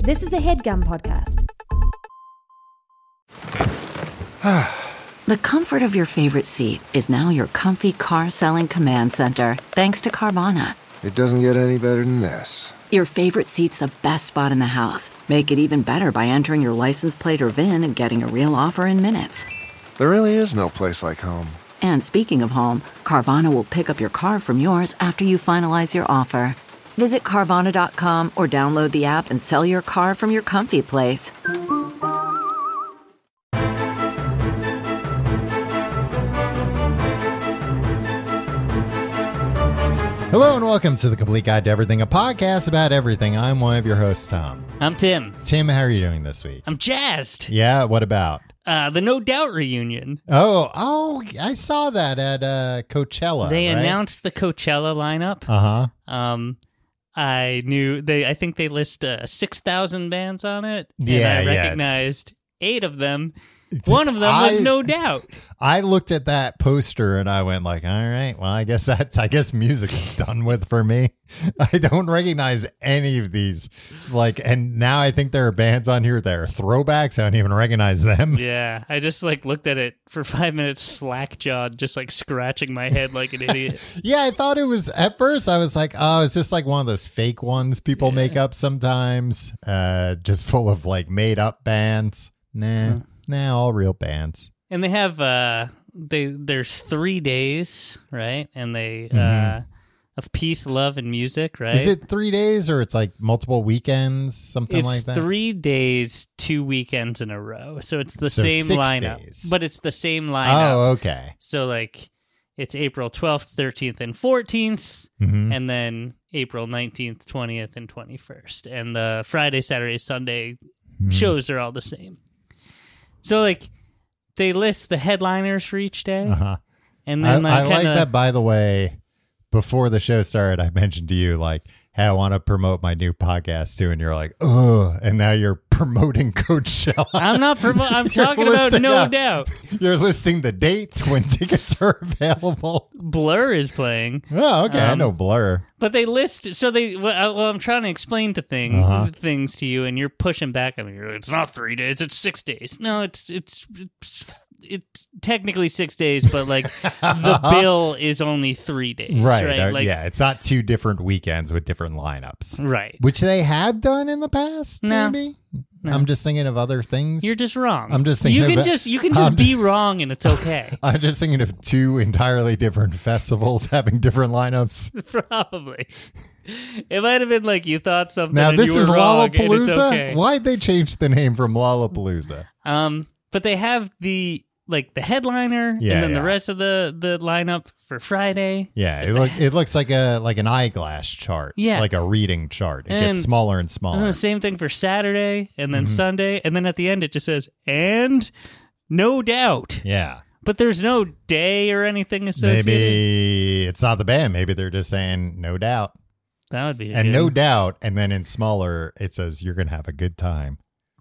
This is a HeadGum podcast. The comfort of your favorite seat is now your comfy car selling command center, thanks to Carvana. It doesn't get any better than this. Your favorite seat's the best spot in the house. Make it even better by entering your license plate or VIN and getting a real offer in minutes. There really is no place like home. And speaking of home, Carvana will pick up your car from yours after you finalize your offer. Visit Carvana.com or download the app and sell your car from your comfy place. Hello and welcome to The Complete Guide to Everything, a podcast about everything. I'm one of your hosts, Tom. I'm Tim. Tim, how are you doing this week? I'm jazzed. Yeah, what about? The No Doubt reunion. Oh, I saw that at Coachella. They right? announced the Coachella lineup. I think they list 6,000 bands on it. Yeah, and I recognized 8 of them. One of them was No Doubt. I looked at that poster and I went like, all right, well, I guess music's done with for me. I don't recognize any of these. And now I think there are bands on here that are throwbacks. I don't even recognize them. Yeah, I just looked at it for 5 minutes, slack-jawed, just scratching my head like an idiot. Yeah, I thought it was, at first I was like, oh, it's just one of those fake ones people make up sometimes, just full of made up bands. Nah, all real bands. And they have, there's 3 days, right? And they, of peace, love, and music, right? Is it 3 days or it's multiple weekends, something like that? It's 3 days, 2 weekends in a row. So it's the same 6 lineup. days. But it's the same lineup. Oh, okay. So it's April 12th, 13th, and 14th, and then April 19th, 20th, and 21st. And the Friday, Saturday, Sunday shows are all the same. So they list the headliners for each day. And then I like that, by the way. Before the show started, I mentioned to you, hey, I want to promote my new podcast too. And you're like, ugh. And now you're promoting Coachella. I'm not promoting. I'm talking about No Doubt. You're listing the dates when tickets are available. Blur is playing. Oh, okay. I know Blur. But they list, I'm trying to explain things to you, and you're pushing back. I mean, it's not 3 days, it's 6 days. No, it's technically 6 days, but the bill is only 3 days. Right. Yeah, it's not 2 different weekends with different lineups. Right. Which they have done in the past, No. maybe? No. I'm just thinking of other things. You're just wrong. I'm just thinking you can just be wrong, and it's okay. I'm just thinking of 2 entirely different festivals having different lineups. Probably. It might have been you thought something. Now and this you were is wrong, Lollapalooza. and it's okay. Why'd they change the name from Lollapalooza? But they have the headliner, and then the rest of the lineup for Friday. Yeah, it looks like an eyeglass chart. Yeah, like a reading chart. It gets smaller and smaller. And the same thing for Saturday, and then Sunday, and then at the end it just says "and No Doubt." Yeah, but there's no day or anything associated. Maybe it's not the band. Maybe they're just saying "No Doubt." That would be and good. No Doubt, and then in smaller it says "You're gonna have a good time."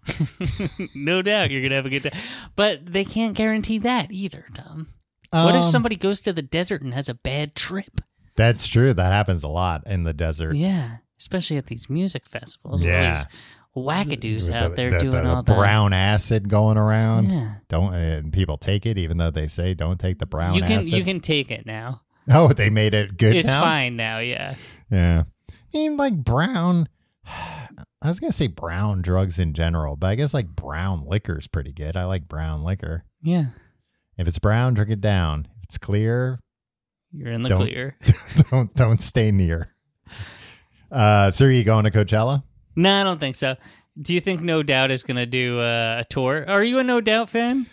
No doubt you're gonna have a good time, but they can't guarantee that either, Tom. What if somebody goes to the desert and has a bad trip? That's true. That happens a lot in the desert. Yeah, especially at these music festivals. Yeah, wackadoos out there doing the all that brown acid going around. Yeah, and people take it, even though they say don't take the brown acid. You can take it now. Oh, they made it good. It's now? fine now. Yeah. Yeah. I mean, brown. I was gonna say brown drugs in general, but I guess brown liquor is pretty good. I like brown liquor. Yeah. If it's brown, drink it down. If it's clear, you're in the clear. Don't stay near. So are you going to Coachella? No, I don't think so. Do you think No Doubt is gonna do a tour? Are you a No Doubt fan?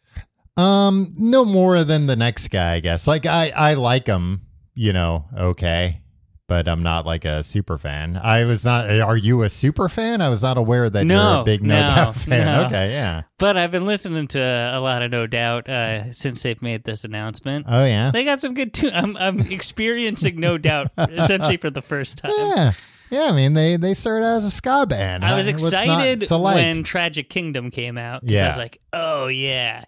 No more than the next guy, I guess. I like him, okay. But I'm not a super fan. I was not. Are you a super fan? I was not aware that you're a big No Doubt fan. No. Okay, yeah. But I've been listening to a lot of No Doubt since they've made this announcement. Oh yeah, they got some good I'm experiencing No Doubt essentially for the first time. Yeah. I mean, they started as a ska band. I was excited when Tragic Kingdom came out because I was like, oh yeah.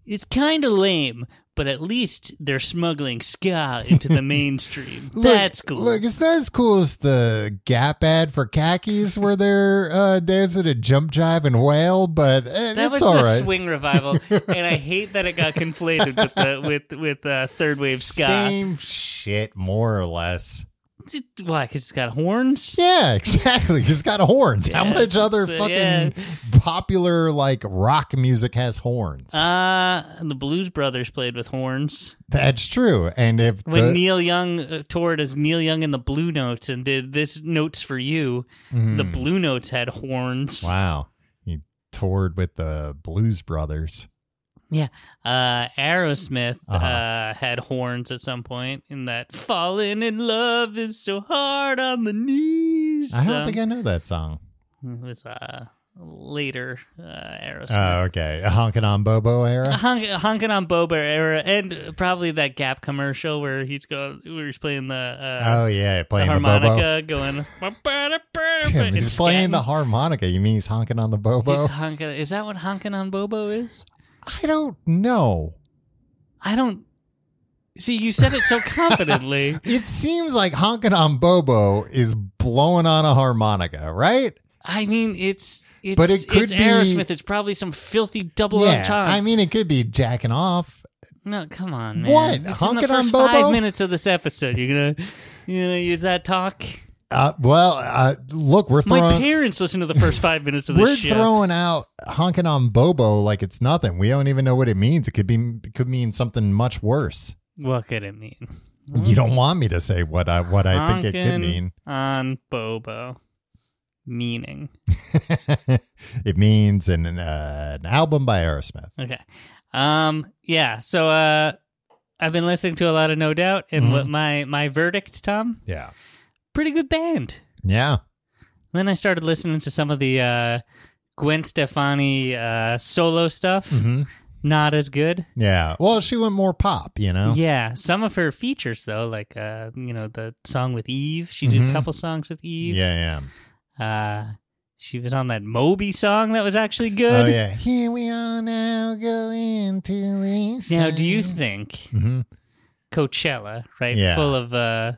it's kind of lame, but at least they're smuggling ska into the mainstream. That's cool. Look, it's not as cool as the Gap ad for khakis where they're dancing a jump, jive, and wail, but that was it's all the right. swing revival, and I hate that it got conflated with third wave ska. Same shit, more or less. Why? Because it's got horns? Yeah, exactly. It's got horns. How Yeah, much other so, fucking popular like rock music has horns? The Blues Brothers played with horns. That's true. And if When Neil Young toured as Neil Young and the Blue Notes and did this Notes for You, the Blue Notes had horns. wow, he toured with the Blues Brothers. Yeah. Aerosmith had horns at some point in that Falling in Love is so hard on the knees. I don't think I know that song. It was later Aerosmith. Oh, okay. A Honkin' on Bobo era? Honkin' on Bobo era, and probably that Gap commercial where he's playing the Oh, yeah. Playing the, harmonica, Bobo. going. He's playing the harmonica. You mean he's honking on the Bobo? Is that what honking on Bobo is? I don't know. I don't. See, you said it so confidently. It seems like honking on Bobo is blowing on a harmonica, right? I mean, But it could it's be Aerosmith. It's probably some filthy double Yeah, entendre. I mean, it could be jacking off. No, come on, man. What? It's in the Honking on first Bobo? 5 minutes of this episode. You're gonna use that talk? Look, we're My throwing parents listen to the first 5 minutes of this we're show. throwing out honking on Bobo like it's nothing. We don't even know what it means. It could mean something much worse. What could it mean? You don't want me to say what I think it could Honkin' mean. on Bobo. Meaning. It means an album by Aerosmith. Okay. Yeah. So I've been listening to a lot of No Doubt, and what my verdict, Tom? Yeah. Pretty good band. Yeah. Then I started listening to some of the Gwen Stefani solo stuff. Mm-hmm. Not as good. Yeah. Well, she went more pop, you know? Yeah. Some of her features, though, like, the song with Eve. She did a couple songs with Eve. Yeah. She was on that Moby song that was actually good. Oh, yeah. Here we are now going to the Now, do you think Coachella, right? Yeah. Full of,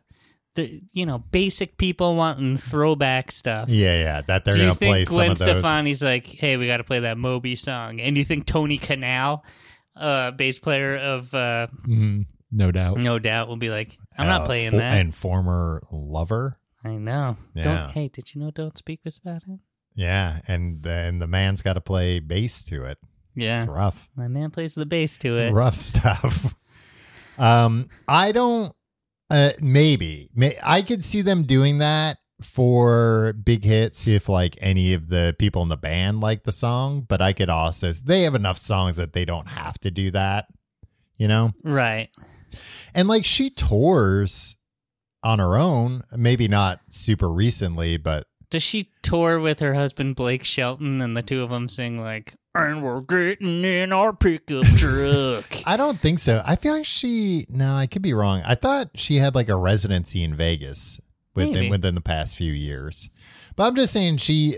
basic people wanting throwback stuff. Yeah, that they're Do you going to play think some Gwen of those. Stefani's like, hey, we got to play that Moby song? And do you think Tony Kanal, bass player of No doubt. No Doubt, will be like, I'm not playing that. And former lover. I know. Yeah. Hey, did you know Don't Speak was about him? Yeah, and the man's got to play bass to it. Yeah. It's rough. My man plays the bass to it. Rough stuff. I don't. Maybe I could see them doing that for big hits if like any of the people in the band like the song, but I could also, they have enough songs that they don't have to do that, you know? Right. And like she tours on her own, maybe not super recently, but Does she tour with her husband Blake Shelton and the two of them sing like, and we're getting in our pickup truck? I don't think so. I feel like I could be wrong. I thought she had like a residency in Vegas within the past few years. But I'm just saying she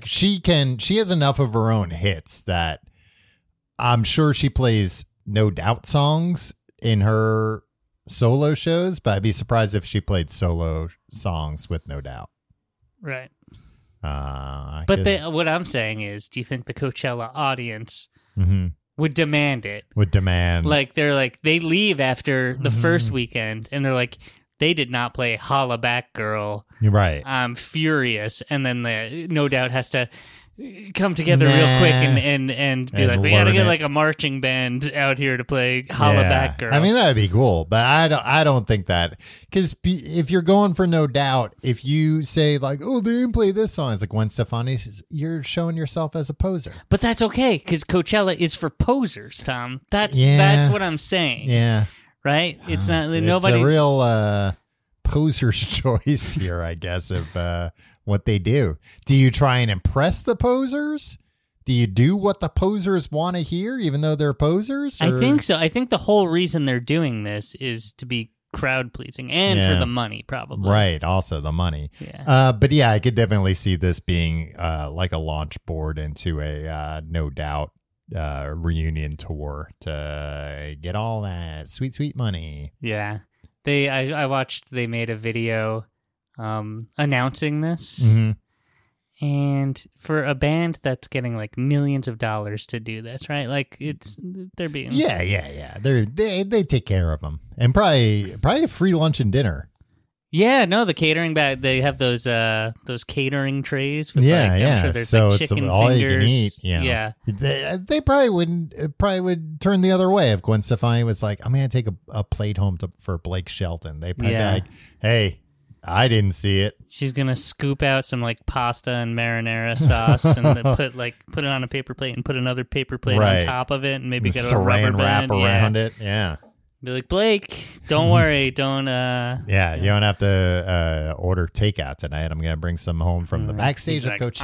has enough of her own hits that I'm sure she plays No Doubt songs in her solo shows, but I'd be surprised if she played solo songs with No Doubt. Right. But what I'm saying is, do you think the Coachella audience would demand it? Would demand. Like, they leave after the first weekend, and they're like, they did not play Holla Back Girl. You're right. I'm furious. And then the No Doubt has to come together real quick and be like, we got to get like a marching band out here to play Holla Back Girl. I mean, that'd be cool, but I don't think that, because if you're going for No Doubt, if you say like, oh, they didn't play this song, it's like Gwen Stefani, you're showing yourself as a poser. But that's okay, because Coachella is for posers, Tom. That's what I'm saying. Yeah. Right? It's not It's nobody. a real poser's choice here, I guess, of what they do. Do you try and impress the posers? Do you do what the posers want to hear, even though they're posers? I think so. I think the whole reason they're doing this is to be crowd pleasing and for the money, probably. Right. Also the money. Yeah. But yeah, I could definitely see this being like a launch board into a No Doubt reunion tour to get all that sweet money. Yeah. I watched, they made a video announcing this. Mm-hmm. And for a band that's getting like millions of dollars to do this, right? Like they're being Yeah. They take care of them, and probably a free lunch and dinner. Yeah, no, the catering bag, they have those catering trays with I'm sure there's so like chicken it's all fingers. you can eat. You know. Yeah, they probably would turn the other way if Gwen Stefani was like, I'm gonna take a plate home for Blake Shelton. They probably be like, hey, I didn't see it. She's gonna scoop out some like pasta and marinara sauce and then put it on a paper plate and put another paper plate on top of it and maybe get a rubber band wrap around it. Yeah. Be like, Blake, don't worry, don't. Yeah, you don't have to order takeout tonight. I'm gonna bring some home from the backstage of Coachella.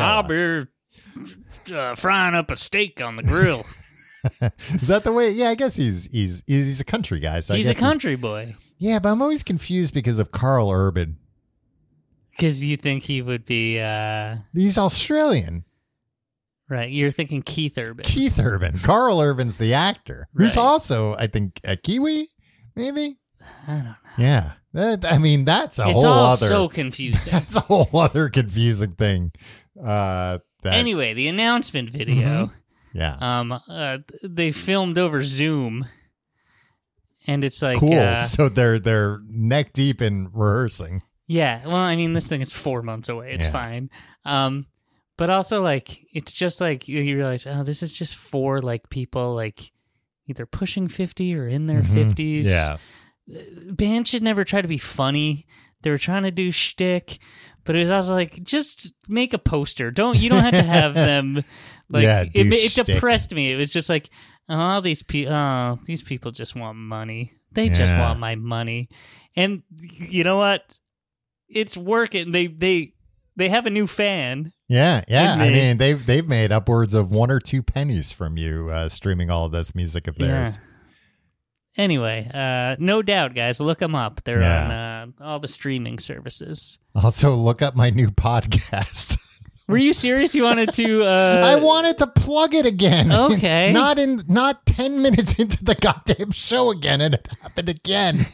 I'll be frying up a steak on the grill. Is that the way? Yeah, I guess he's a country guy. So he's a country boy. Yeah, but I'm always confused because of Carl Urban. Because you think he would be... He's Australian. Right, you're thinking Keith Urban. Keith Urban. Carl Urban's the actor. Who's also, I think, a Kiwi, maybe? I don't know. Yeah. That's a whole other... It's all so confusing. That's a whole other confusing thing. Anyway, the announcement video. Mm-hmm. Yeah. They filmed over Zoom. And it's like... Cool. So they're neck deep in rehearsing. Yeah, well, I mean, this thing is 4 months away. It's fine. But also, like, it's just like you realize, oh, this is just for like people like either pushing 50 or in their 50s. Yeah. Bands should never try to be funny. They were trying to do shtick, but it was also like, just make a poster. You don't have to have them like it depressed me. It was just like, oh, these people just want money. They just want my money. And you know what? It's working. They have a new fan. Yeah. I mean, they've made upwards of 1 or 2 pennies from you streaming all of this music of theirs. Yeah. Anyway, No Doubt, guys, look them up. They're on all the streaming services. Also, look up my new podcast. Were you serious? You wanted to? I wanted to plug it again. Okay. Not 10 minutes into the goddamn show again, and it happened again.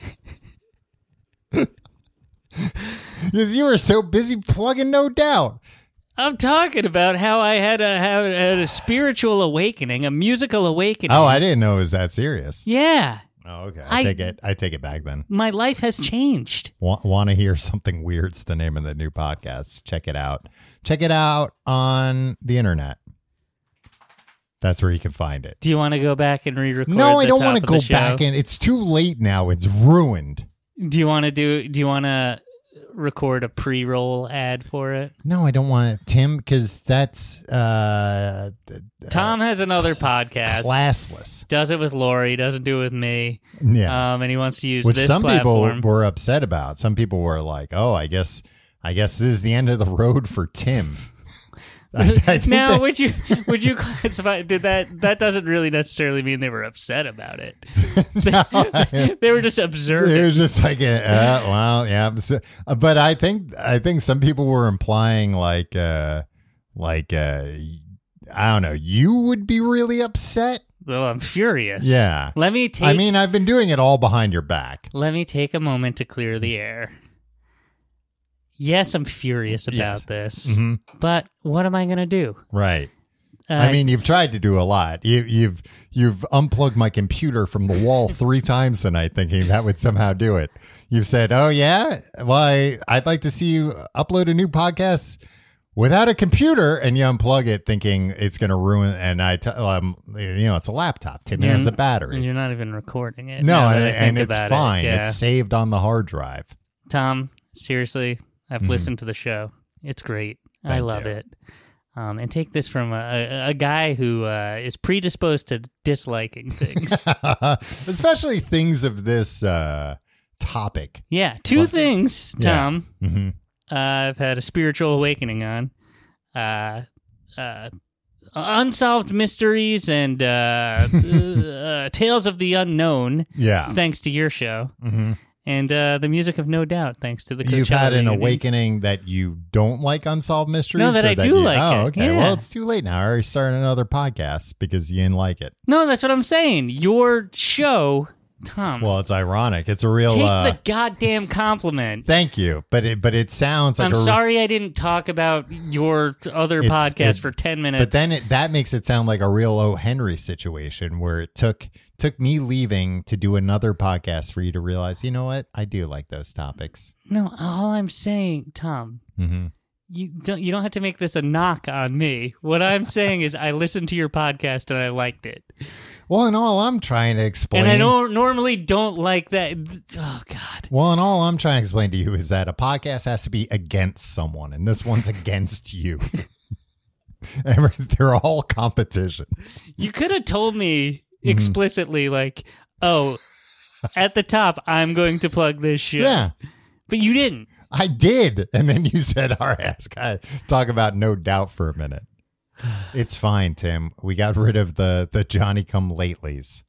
Because you were so busy plugging No Doubt. I'm talking about how I had a spiritual awakening, a musical awakening. Oh, I didn't know it was that serious. Yeah. Oh, okay. I take it back then. My life has changed. Want to hear something weird's the name of the new podcast. Check it out. Check it out on the internet. That's where you can find it. Do you want to go back and re-record? No, I don't want to go back in. It's too late now. It's ruined. Do you want to record a pre-roll ad for it? No, I don't want it, Tim, because that's Tom has another podcast. Classless. Does it with Lori, doesn't do it with me. Yeah. And he wants to use Which this some platform. people were upset about. Some people were like, "Oh, I guess this is the end of the road for Tim." I think now, would you classify? Did that doesn't really necessarily mean they were upset about it. They were just observing. It was just like, well, yeah. But I think some people were implying like I don't know, you would be really upset. Well, I'm furious. Yeah. I've been doing it all behind your back. Let me take a moment to clear the air. Yes, I'm furious about this, but what am I going to do? Right. You've tried to do a lot. You've unplugged my computer from the wall 3 times tonight, thinking that would somehow do it. You've said, "Oh yeah, well, I'd like to see you upload a new podcast without a computer," and you unplug it, thinking it's going to ruin. And it's a laptop. 10 minutes of battery, and you're not even recording it. No, and it's fine. It's saved on the hard drive. Tom, seriously. I've listened to the show. It's great. I love it. And take this from a guy who is predisposed to disliking things. Especially things of this topic. Yeah. 2 things, Tom, I've had a spiritual awakening on. Unsolved mysteries and tales of the unknown. Yeah. Thanks to your show. And the music of No Doubt, thanks to the Coachella You've had an reunion. awakening that you don't like Unsolved Mysteries? No, that or I do like Oh, it. okay. Yeah. Well, it's too late now. I already started another podcast because you didn't like it. No, that's what I'm saying. Your show, Tom. Well, it's ironic. It's a real... take the goddamn compliment. Thank you. But it sounds like I'm sorry I didn't talk about your other podcast for 10 minutes. But then that makes it sound like a real O. Henry situation where it took me leaving to do another podcast for you to realize, you know what? I do like those topics. No, all I'm saying, Tom, Mm-hmm. you don't have to make this a knock on me. What I'm saying is I listened to your podcast and I liked it. Well, and all I'm trying to explain... And I normally don't like that. Oh, God. Well, and all I'm trying to explain to you is that a podcast has to be against someone, and this one's against you. They're all competitions. You could have told me explicitly, like, oh, at the top, I'm going to plug this shit. Yeah, But you didn't. I did. And then you said, all right, let's talk about No Doubt for a minute. It's fine, Tim. We got rid of the Johnny Come Latelys.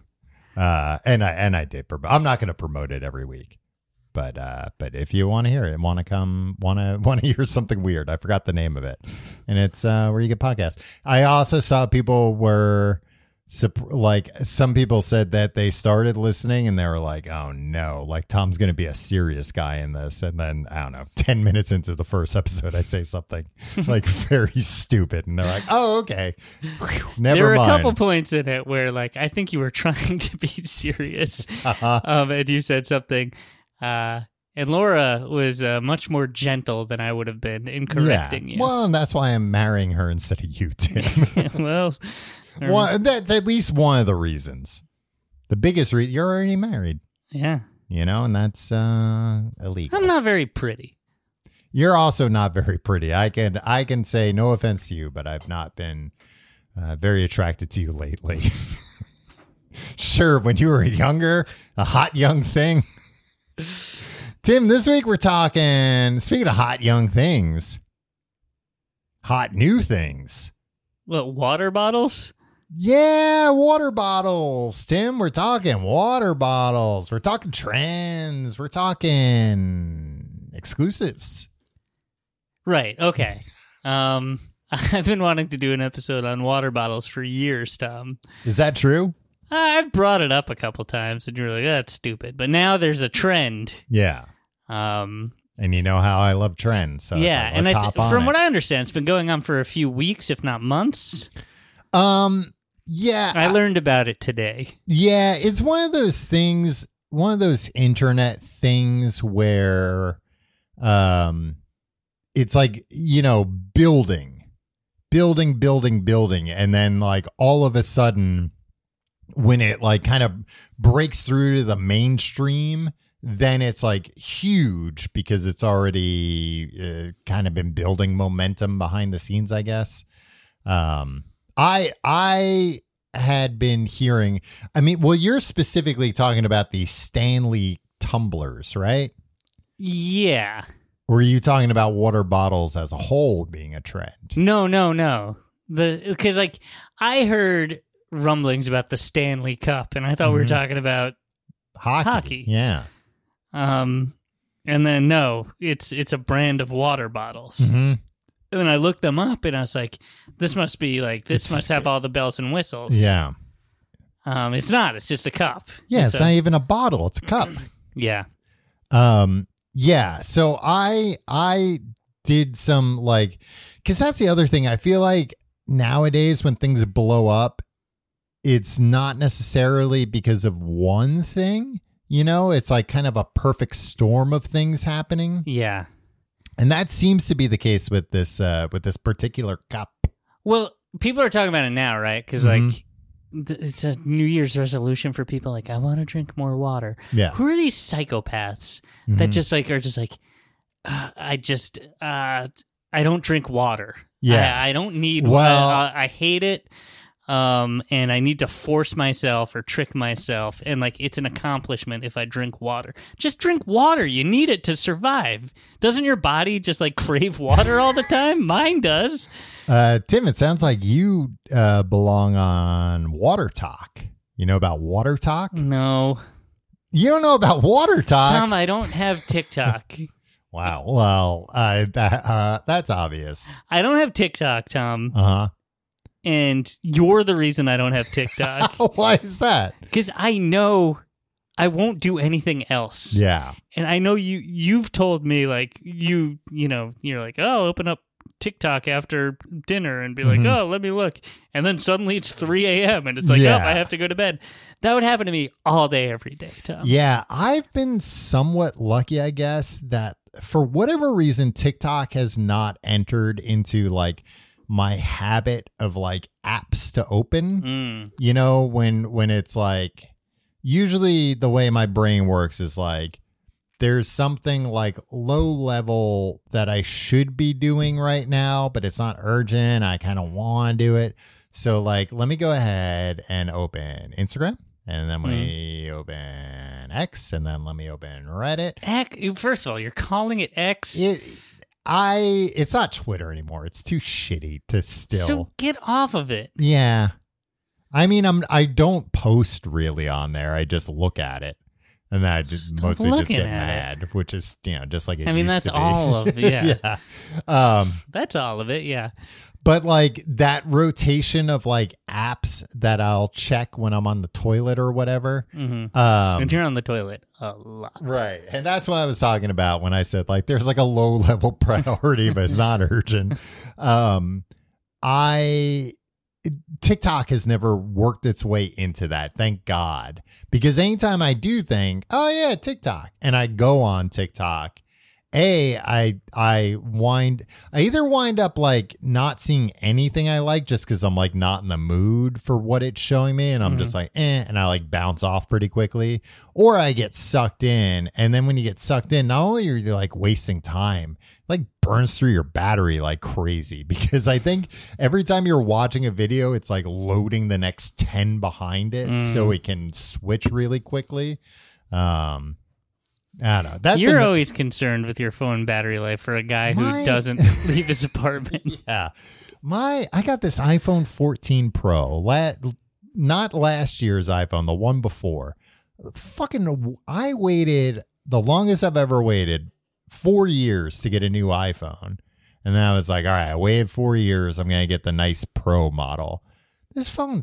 And I did. I'm not going to promote it every week. But if you want to hear it, want to hear something weird, I forgot the name of it. And it's where you get podcasts. I also saw people were like, some people said that they started listening and they were like, oh no, like Tom's going to be a serious guy in this. And then, I don't know, 10 minutes into the first episode, I say something like very stupid. And they're like, oh, okay. Whew, never There were mind. a couple points in it where, like, I think you were trying to be serious. And you said something. And Laura was much more gentle than I would have been in correcting you. Well, and that's why I'm marrying her instead of you, Tim. Well, Well, that's at least one of the reasons. The biggest reason, you're already married, yeah. you know, and that's illegal. I'm not very pretty. You're also not very pretty. I can say, no offense to you, but I've not been very attracted to you lately. Sure, when you were younger, a hot young thing. Tim, this week we're talking, speaking of hot young things, hot new things. What, water bottles? Yeah, water bottles. Tim, we're talking water bottles. We're talking trends. We're talking exclusives. Right. Okay. I've been wanting to do an episode on water bottles for years, Tom. Is that true? I've brought it up a couple times, and you're like, that's stupid. But now there's a trend. Yeah. And you know how I love trends. So yeah, it's like, and from what I understand, it's been going on for a few weeks, if not months. Yeah. I learned about it today. Yeah, it's one of those things, one of those internet things where it's like, you know, building. And then like all of a sudden when it like kind of breaks through to the mainstream, then it's like huge because it's already kind of been building momentum behind the scenes, I guess. I had been hearing, I mean, well, you're specifically talking about the Stanley tumblers, right? Yeah. Or are you talking about water bottles as a whole being a trend? No. Because like I heard rumblings about the Stanley Cup, and I thought we were talking about hockey. Yeah. And then no, it's a brand of water bottles. Mm-hmm. And then I looked them up, and I was like, this must have all the bells and whistles. Yeah. It's not. It's just a cup. Yeah, it's not even a bottle. It's a cup. Yeah. Yeah. So I did some like, because that's the other thing. I feel like nowadays when things blow up, it's not necessarily because of one thing. You know, it's like kind of a perfect storm of things happening. Yeah. And that seems to be the case with this particular cup. Well, people are talking about it now, right? Because like it's a New Year's resolution for people. Like, I want to drink more water. Yeah. Who are these psychopaths that just like are just like, I don't drink water. Yeah. I don't need. Well, I hate it. And I need to force myself or trick myself. And like, it's an accomplishment if I drink water. Just drink water. You need it to survive. Doesn't your body just like crave water all the time? Mine does. Tim, it sounds like you belong on Water Talk. You know about Water Talk? No. You don't know about Water Talk? Tom, I don't have TikTok. Wow. Well, that's obvious. I don't have TikTok, Tom. Uh-huh. And you're the reason I don't have TikTok. Why is that? Because I know I won't do anything else. Yeah. And I know you've told me, like, you know, you're like, oh, open up TikTok after dinner and be like, oh, let me look. And then suddenly it's 3 a.m. and it's like, oh, I have to go to bed. That would happen to me all day, every day, Tom. Yeah. I've been somewhat lucky, I guess, that for whatever reason, TikTok has not entered into like my habit of like apps to open. You know, when it's like, usually the way my brain works is like, there's something like low level that I should be doing right now, but it's not urgent. I kind of want to do it. So like, let me go ahead and open Instagram, and then let me open X, and then let me open Reddit. X, first of all, you're calling it X? It's not Twitter anymore. It's too shitty to still. So get off of it. Yeah. I mean, I don't post really on there. I just look at it. And then I just mostly just get mad, which is, you know, just like it used that's to be. all of it. Yeah. That's all of it. Yeah. But like that rotation of like apps that I'll check when I'm on the toilet or whatever. And you're on the toilet a lot. Right. And that's what I was talking about when I said like there's like a low level priority, but it's not urgent. TikTok has never worked its way into that, thank God. Because anytime I do think, oh yeah, TikTok, and I go on TikTok, I either wind up like not seeing anything I like just because I'm like not in the mood for what it's showing me, and I'm just like, and I like bounce off pretty quickly, or I get sucked in. And then when you get sucked in, not only are you like wasting time, like burns through your battery like crazy, because I think every time you're watching a video, it's like loading the next 10 behind it so it can switch really quickly. I don't know. You're always concerned with your phone battery life for a guy who doesn't leave his apartment. Yeah. I got this iPhone 14 Pro, not last year's iPhone, the one before. I waited the longest I've ever waited, 4 years to get a new iPhone. And then I was like, all right, I waited 4 years. I'm going to get the nice Pro model. This phone,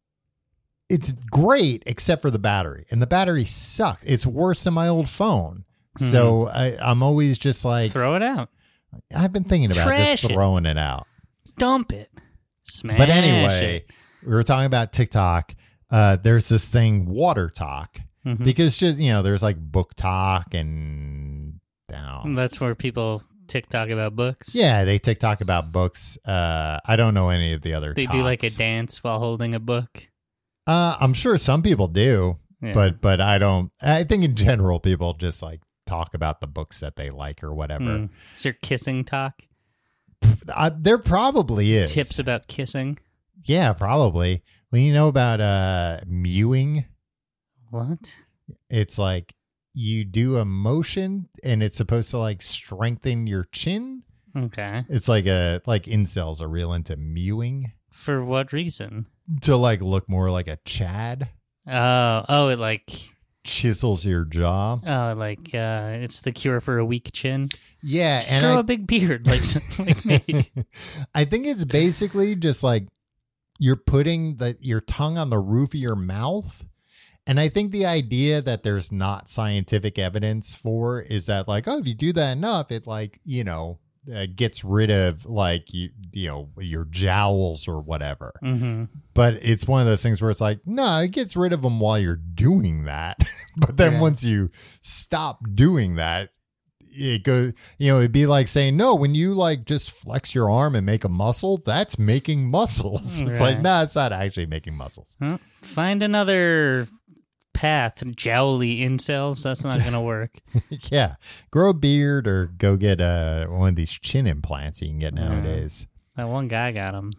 it's great except for the battery, and the battery sucks. It's worse than my old phone. So I'm always just like, throw it out. I've been thinking about just throwing it out. Dump it. Smash But anyway, it. we were talking about TikTok. There's this thing, Water Talk, because just, you know, there's like Book Talk and that's where people TikTok about books. Yeah, they TikTok about books. I don't know any of the other They talks. do like a dance while holding a book. I'm sure some people do, but I don't. I think in general, people just like talk about the books that they like or whatever. Is there kissing talk? There probably is. Tips about kissing? Yeah, probably. Well, you know about mewing? What? It's like you do a motion and it's supposed to like strengthen your chin. Okay. It's like incels are real into mewing. For what reason? To like look more like a Chad. Oh, it like chisels your jaw. Oh, like it's the cure for a weak chin. Yeah, just grow a big beard like me. I think it's basically just like you're putting your tongue on the roof of your mouth. And I think the idea that there's not scientific evidence for is that like, oh, if you do that enough, it like, you know, gets rid of like you know your jowls or whatever. But it's one of those things where it's like, no, it gets rid of them while you're doing that. But then once you stop doing that, it goes, you know, it'd be like saying, no, when you like just flex your arm and make a muscle, that's making muscles. It's like, no, it's not actually making muscles. Find another path, jowly incels. That's not gonna work. Yeah, grow a beard or go get one of these chin implants you can get nowadays. That one guy got them,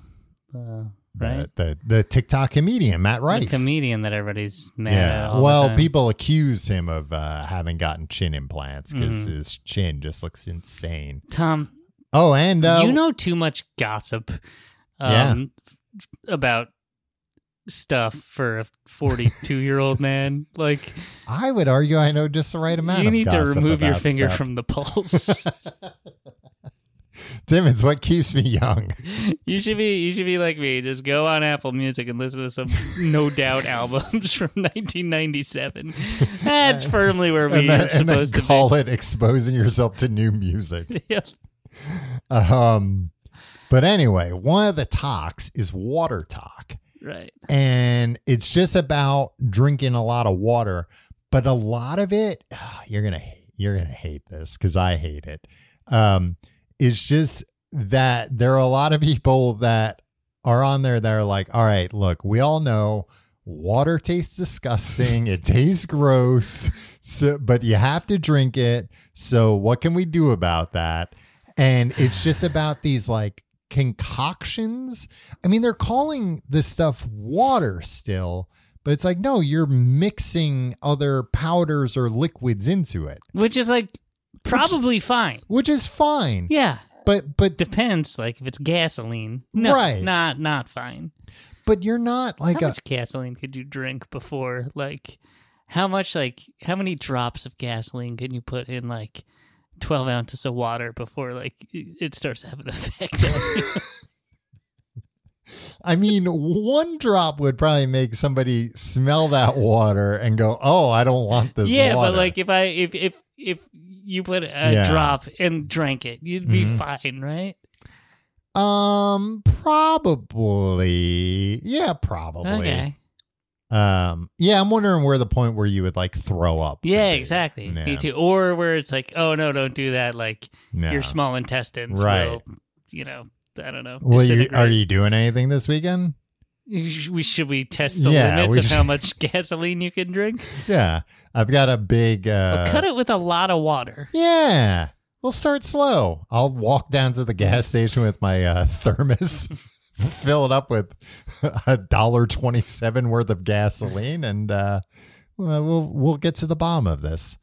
right? The TikTok comedian Matt Rife, the comedian that everybody's mad at all well, the time. people accuse him of having gotten chin implants because his chin just looks insane. Tom, oh, and you know too much gossip about stuff for a 42-year-old man. Like, I would argue I know just the right amount. You of need to gossip remove your about finger stuff. from the pulse. Tim, it's what keeps me young. You should be like me. Just go on Apple Music and listen to some No Doubt albums from 1997. That's firmly where we are supposed to call it exposing yourself to new music. be. Yep. But anyway, one of the talks is water talk. Right. And it's just about drinking a lot of water, but a lot of it, you're gonna hate this because I hate it. It's just that there are a lot of people that are on there that are like, all right, look, we all know water tastes disgusting. It tastes gross, but you have to drink it. So what can we do about that? And it's just about these like concoctions. I mean, they're calling this stuff water still, but it's like, no, you're mixing other powders or liquids into it. Which is like probably fine. Which is fine. Yeah. But Depends, like if it's gasoline. No, right. Not fine. But you're not like How much gasoline could you drink before, like, how many drops of gasoline can you put in, like, 12 ounces of water before, like, it starts to have an effect on you? I mean, one drop would probably make somebody smell that water and go, "Oh, I don't want this." Yeah, water. but like if you put a drop and drank it, you'd be fine, right? Probably. Yeah, probably. Okay. Yeah, I'm wondering where the point where you would like throw up. Yeah, exactly. Yeah. Me too. Or where it's like, oh no, don't do that. Like No. your small intestines Right. will, I don't know. Well, disintegrate. are you doing anything this weekend? Should we test the Yeah, limits we of how should. much gasoline you can drink? Yeah, I've got a big. Cut it with a lot of water. Yeah, we'll start slow. I'll walk down to the gas station with my thermos, fill it up with $1.27 worth of gasoline, and we'll get to the bottom of this.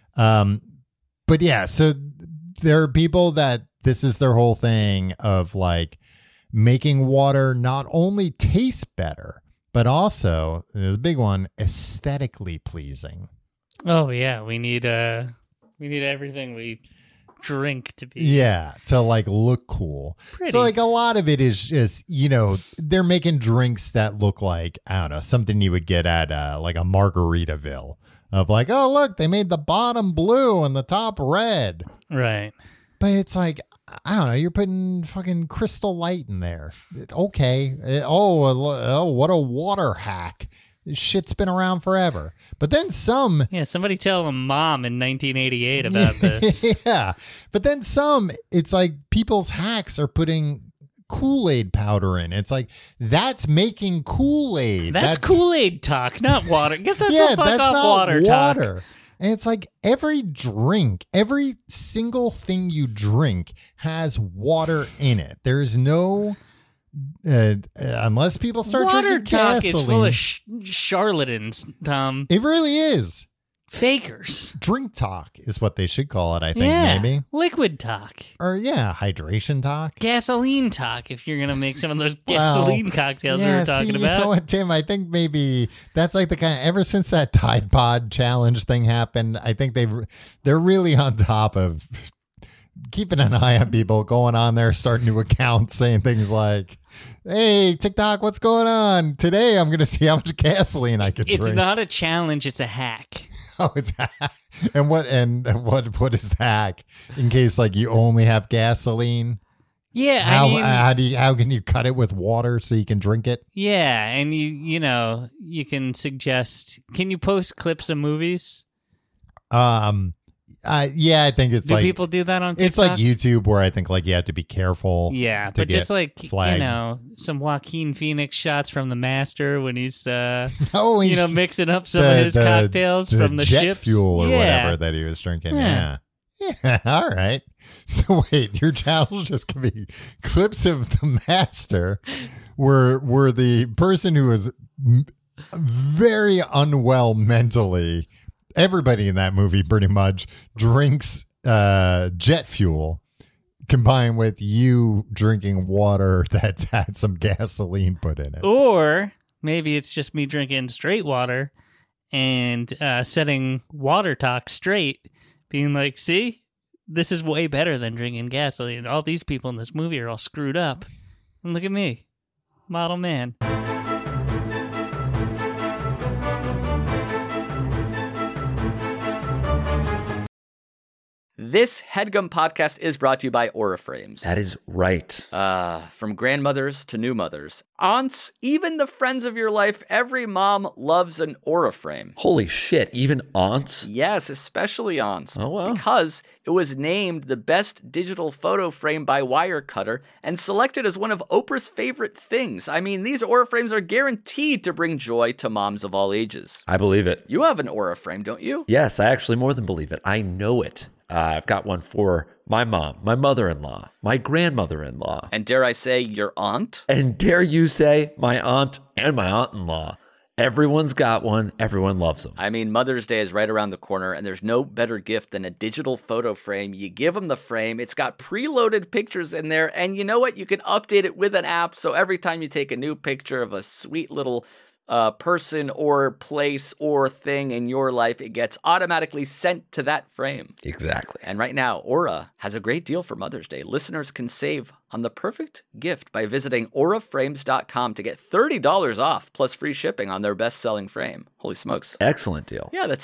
But yeah, so there are people that this is their whole thing of like making water not only taste better, but also, there's a big one, aesthetically pleasing. Oh yeah, we need everything we drink to be to like look cool. pretty. So like a lot of it is just, they're making drinks that look like, I don't know, something you would get at like a Margaritaville of like, oh, look, they made the bottom blue and the top red. Right. But it's like, I don't know, you're putting fucking Crystal Light in there. Okay. What a water hack. This shit's been around forever. But then some. Yeah, somebody tell a mom in 1988 about this. Yeah. But then some, it's like people's hacks are putting Kool-Aid powder in. It's like, that's making Kool-Aid. That's Kool-Aid talk, not water. Get the fuck that's off not water talk. And it's like every drink, every single thing you drink has water in it. There's no, unless people start Water drinking talk gasoline. is full of charlatans, Tom. It really is. Fakers. Drink talk is what they should call it, I think, Yeah. maybe. Liquid talk. Or, hydration talk. Gasoline talk, if you're going to make some of those Well, gasoline cocktails we were talking about. You know what, Tim? I think maybe that's like the kind of, ever since that Tide Pod challenge thing happened, I think they're really on top of keeping an eye on people, going on there, starting new accounts, saying things like, hey, TikTok, what's going on? Today I'm going to see how much gasoline I can drink. It's not a challenge, it's a hack. Oh, it's and what is the hack? In case like you only have gasoline, Yeah, how can you cut it with water so you can drink it? Yeah, and you can suggest. Can you post clips of movies? I think it's Do like people do that on TikTok? it's like YouTube where I think like you have to be careful. Yeah, to but just get like flagged. some Joaquin Phoenix shots from The Master when he's Oh, he's mixing up some of his cocktails from the jet ships. fuel or Yeah. whatever that he was drinking. Yeah. Yeah. All right. So wait, your channel just gonna be clips of The Master, where the person who was very unwell mentally. Everybody in that movie pretty much drinks jet fuel combined with you drinking water that's had some gasoline put in it. Or maybe it's just me drinking straight water and setting Water Talk straight, being like, see, this is way better than drinking gasoline. All these people in this movie are all screwed up. And look at me, model man. This HeadGum podcast is brought to you by Aura Frames. That is right. From grandmothers to new mothers, aunts, even the friends of your life, every mom loves an Aura Frame. Holy shit, even aunts? Yes, especially aunts. Oh, wow. Because it was named the best digital photo frame by Wirecutter and selected as one of Oprah's favorite things. I mean, these Aura Frames are guaranteed to bring joy to moms of all ages. I believe it. You have an Aura Frame, don't you? Yes, I actually more than believe it. I know it. I've got one for my mom, my mother-in-law, my grandmother-in-law. And dare I say, your aunt? And dare you say, my aunt and my aunt-in-law. Everyone's got one. Everyone loves them. I mean, Mother's Day is right around the corner, and there's no better gift than a digital photo frame. You give them the frame. It's got preloaded pictures in there, and you know what? You can update it with an app, so every time you take a new picture of a sweet little person or place or thing in your life, it gets automatically sent to that frame. Exactly. And right now, Aura has a great deal for Mother's Day. Listeners can save on the perfect gift by visiting auraframes.com to get $30 off plus free shipping on their best-selling frame. Holy smokes. Excellent deal. Yeah, that's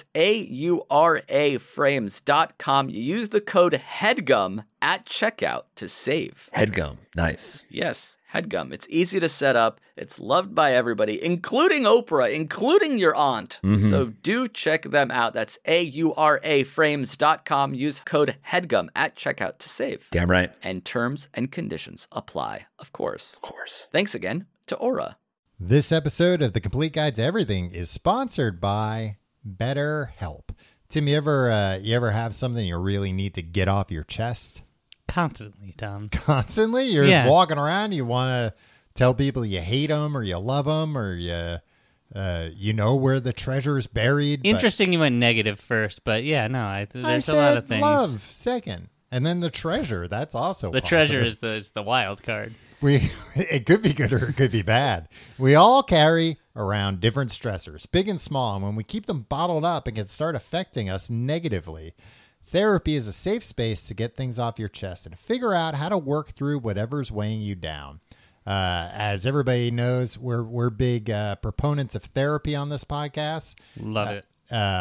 auraframes.com. You use the code HEADGUM at checkout to save. HeadGum. Nice. Yes. HeadGum. It's easy to set up. It's loved by everybody, including Oprah, including your aunt. Mm-hmm. So do check them out. That's auraframes.com. Use code HEADGUM at checkout to save. Damn right. And terms and conditions apply, of course. Of course. Thanks again to Aura. This episode of The Complete Guide to Everything is sponsored by BetterHelp. Tim, you ever have something you really need to get off your chest? Constantly, Tom. Constantly? You're just walking around, you want to tell people you hate them or you love them or you know where the treasure's buried. Interesting you went negative first, but yeah, no, there's I a lot said of things. love second. And then the treasure, that's also The positive. treasure is the wild card. It could be good or it could be bad. We all carry around different stressors, big and small, and when we keep them bottled up, it can start affecting us negatively. Therapy is a safe space to get things off your chest and figure out how to work through whatever's weighing you down. As everybody knows, we're big proponents of therapy on this podcast. Love it.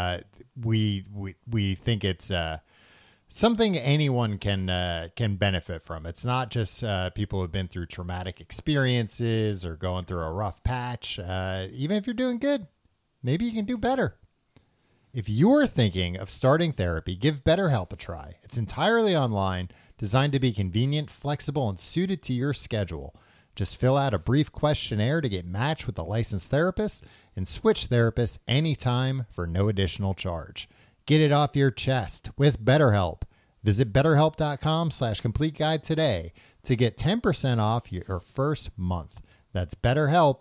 We think it's something anyone can benefit from. It's not just people who've been through traumatic experiences or going through a rough patch. Even if you're doing good, maybe you can do better. If you're thinking of starting therapy, give BetterHelp a try. It's entirely online, designed to be convenient, flexible, and suited to your schedule. Just fill out a brief questionnaire to get matched with a licensed therapist and switch therapists anytime for no additional charge. Get it off your chest with BetterHelp. Visit BetterHelp.com/CompleteGuide today to get 10% off your first month. That's BetterHelp,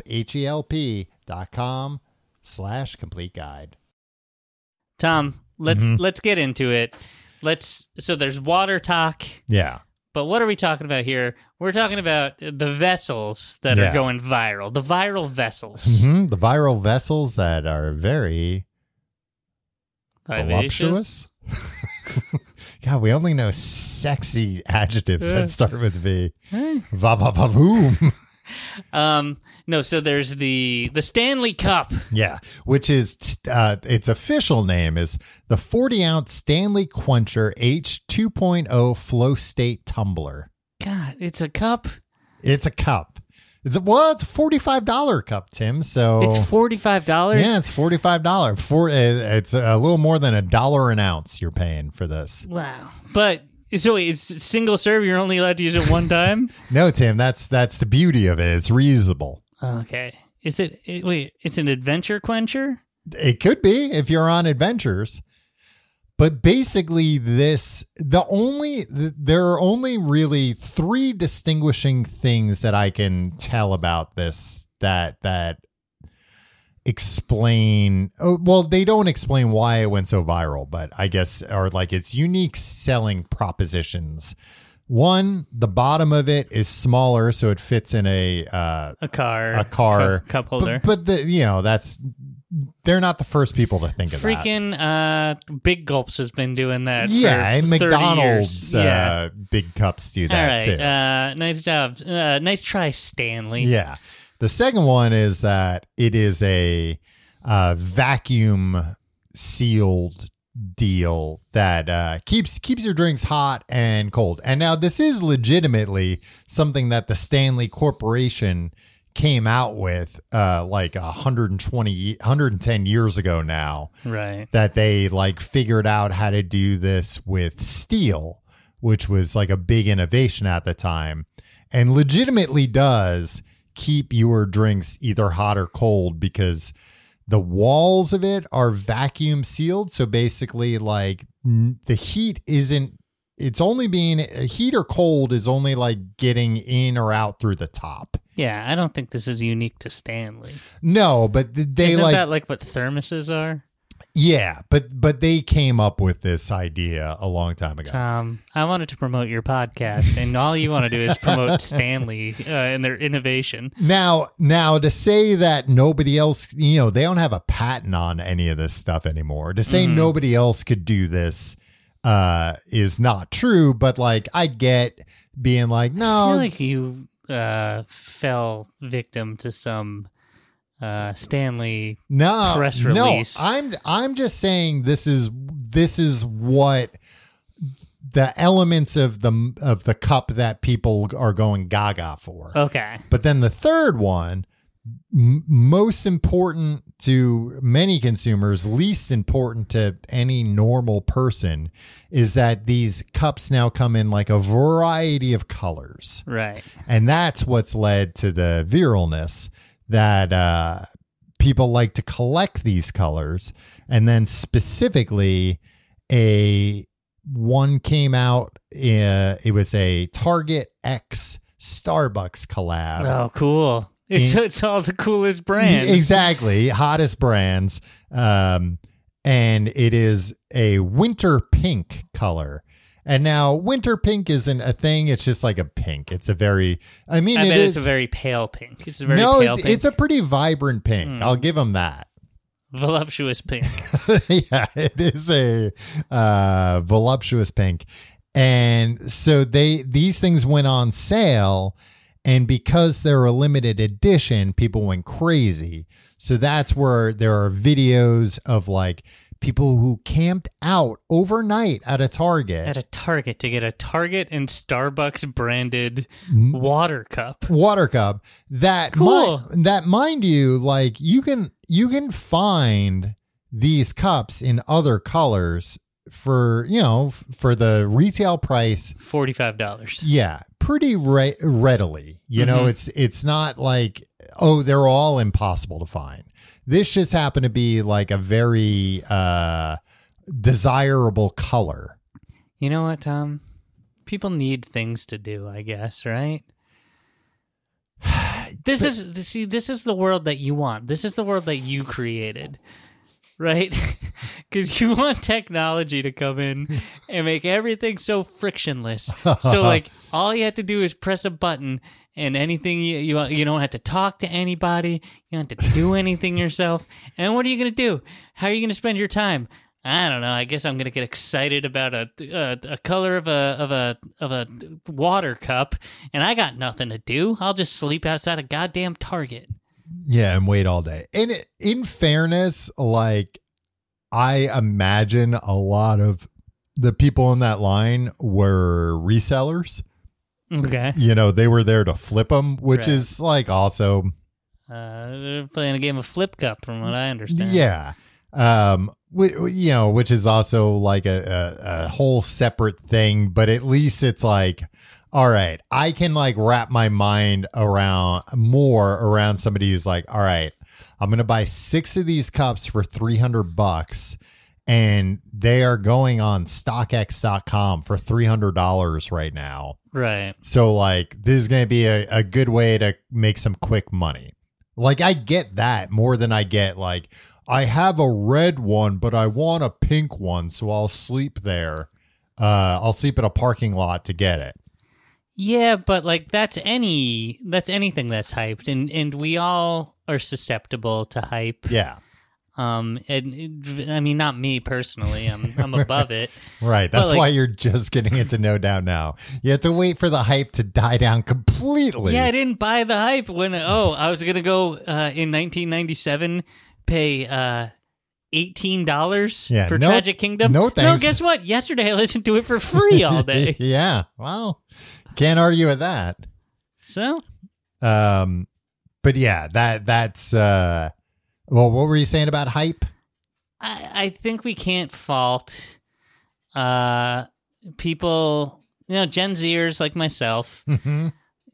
HELP.com/CompleteGuide. Tom, let's get into it. So there's Water Talk. Yeah. But what are we talking about here? We're talking about the vessels that are going viral. The viral vessels. Mm-hmm. The viral vessels that are very voluptuous. God, we only know sexy adjectives that start with V. Va-va-va-voom. No, so there's the Stanley Cup. Yeah, which is its official name is the 40-ounce Stanley Quencher H2.0 Flow State Tumbler. God, it's a cup. It's a cup. It's a $45 cup, Tim. So it's $45. Yeah, it's $45. It's a little more than $1 an ounce you're paying for this. Wow, but. So it's single serve. You're only allowed to use it one time. No, Tim. That's the beauty of it. It's reusable. Okay. Is it? Wait. It's an adventure quencher. It could be if you're on adventures, but basically, there are only really 3 distinguishing things that I can tell about this that explain. Well, they don't explain why it went so viral, but I guess are like its unique selling propositions. One, the bottom of it is smaller, so it fits in a car cup holder. But they're not the first people to think of that. Freaking Big Gulps has been doing that. Yeah, for and 30 McDonald's years. big cups do that All right. too. Nice job. Nice try, Stanley. Yeah. The second one is that it is a vacuum sealed deal that keeps your drinks hot and cold. And now this is legitimately something that the Stanley Corporation came out with like 110 years ago now. Right. That they like figured out how to do this with steel, which was like a big innovation at the time, and legitimately does keep your drinks either hot or cold because the walls of it are vacuum sealed. So basically like the heat it's only being heat or cold is only like getting in or out through the top. Yeah, I don't think this is unique to Stanley. No, but they Isn't like that like what thermoses are? Yeah, but they came up with this idea a long time ago. Tom, I wanted to promote your podcast, and all you want to do is promote Stanley and their innovation. Now to say that nobody else, they don't have a patent on any of this stuff anymore. To say nobody else could do this is not true, but like I get being like, no. I feel like you fell victim to some Stanley press release. No, I'm just saying this is what the elements of the cup that people are going gaga for. Okay. But then the third one, most important to many consumers, least important to any normal person, is that these cups now come in like a variety of colors. Right. And that's what's led to the viralness that people like to collect these colors. And then specifically one came out, it was a Target X Starbucks collab. Oh, cool. It's all the coolest brands. Exactly. Hottest brands. And it is a winter pink color. And now winter pink isn't a thing. It's just like a pink. It's a very, I bet it's a very pale pink. It's a very pale pink. It's a pretty vibrant pink. I'll give them that. Voluptuous pink. Yeah, it is a voluptuous pink. And so these things went on sale, and because they're a limited edition, people went crazy. So that's where there are videos of like people who camped out overnight at a Target. At a Target to get a Target and Starbucks branded water cup. Water cup. That cool. Mind you, like you can find these cups in other colors for the retail price $45. Yeah, pretty readily. It's not like, oh, they're all impossible to find. This just happened to be like a very desirable color. You know what, Tom? People need things to do, I guess, right? This is the world that you want. This is the world that you created. Right? Because you want technology to come in and make everything so frictionless. So, like, all you have to do is press a button, and anything you don't have to talk to anybody. You don't have to do anything yourself. And what are you going to do? How are you going to spend your time? I don't know. I guess I'm going to get excited about a color of a water cup, and I got nothing to do. I'll just sleep outside a goddamn Target. Yeah, and wait all day. And in fairness, like, I imagine a lot of the people in that line were resellers. Okay. They were there to flip them, which is like also... they're playing a game of flip cup from what I understand. Yeah. Which is also like a whole separate thing, but at least it's like, all right, I can like wrap my mind around somebody who's like, all right, I'm going to buy 6 of these cups for $300 and they are going on StockX.com for $300 right now. Right. So like, this is going to be a good way to make some quick money. Like, I get that more than I get like, I have a red one, but I want a pink one, so I'll sleep there. I'll sleep in a parking lot to get it. Yeah, but like that's anything that's hyped, and we all are susceptible to hype. Yeah. I mean, not me personally. I'm above it. Right. That's why you're just getting into No Doubt now. You have to wait for the hype to die down completely. Yeah, I didn't buy the hype when I was gonna go in 1997 pay $18 for Tragic Kingdom. No thanks. No, guess what? Yesterday I listened to it for free all day. Yeah. Well, can't argue with that. So, but yeah, that's well, what were you saying about hype? I think we can't fault people, Gen Zers like myself. Mm-hmm.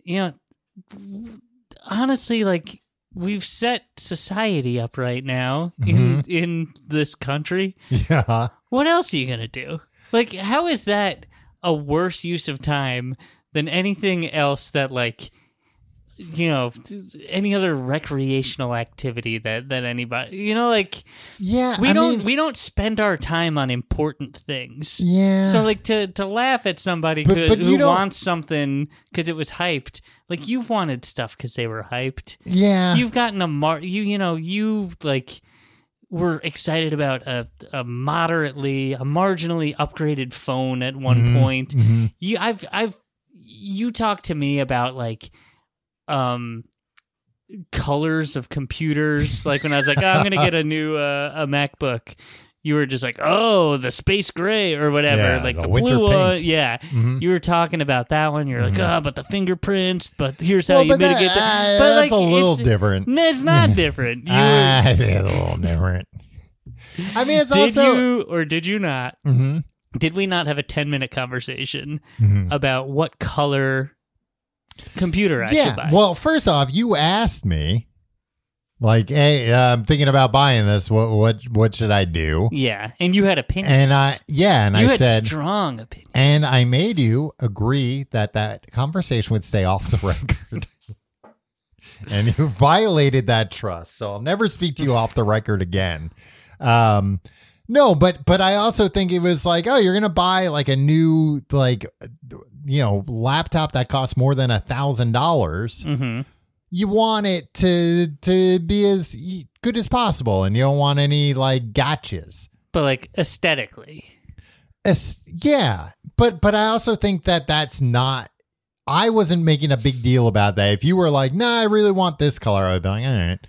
Honestly, like we've set society up right now in this country. Yeah. What else are you gonna do? Like, how is that a worse use of time than anything else that, like, any other recreational activity that anybody, like, yeah, we don't spend our time on important things. Yeah. So like to laugh at somebody who wants something because it was hyped, like you've wanted stuff because they were hyped. Yeah. You've gotten you like were excited about a marginally upgraded phone at one point. Mm-hmm. You talked to me about like colors of computers, like when I was like, I'm gonna get a new a MacBook, you were just like, oh, the space gray or whatever, like the blue one. Yeah. Mm-hmm. You were talking about that one. You're like, but the fingerprints, but here's how you mitigate that. But that's like, a little different. It's not different. It's a little different. I mean, it's did you or did you not? Mm-hmm. Did we not have a 10-minute conversation about what color computer I should buy? Well, first off, you asked me, like, hey, I'm thinking about buying this. What should I do? Yeah, and you had opinions. And I said strong opinions. And I made you agree that conversation would stay off the record. And you violated that trust, so I'll never speak to you off the record again. No, but I also think it was like, oh, you're gonna buy like a new laptop that costs more than $1,000. Mm-hmm. You want it to be as good as possible, and you don't want any like gotchas. But like aesthetically, yeah. But I also think that's not. I wasn't making a big deal about that. If you were like, nah, I really want this color, I would be like, all right.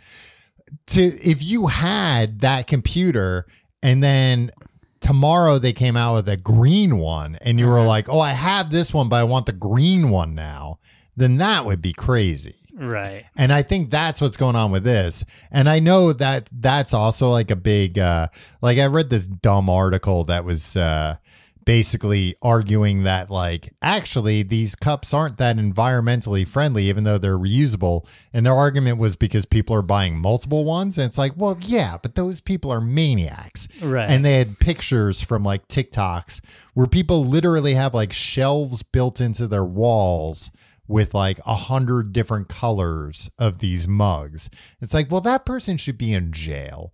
If you had that computer and then tomorrow they came out with a green one and you were like, oh, I have this one, but I want the green one now, then that would be crazy. Right. And I think that's what's going on with this. And I know that that's also like a big, like I read this dumb article that was basically arguing that like, actually these cups aren't that environmentally friendly, even though they're reusable. And their argument was because people are buying multiple ones. And it's like, well, yeah, but those people are maniacs. Right. And they had pictures from like TikToks where people literally have like shelves built into their walls with like 100 different colors of these mugs. It's like, well, that person should be in jail.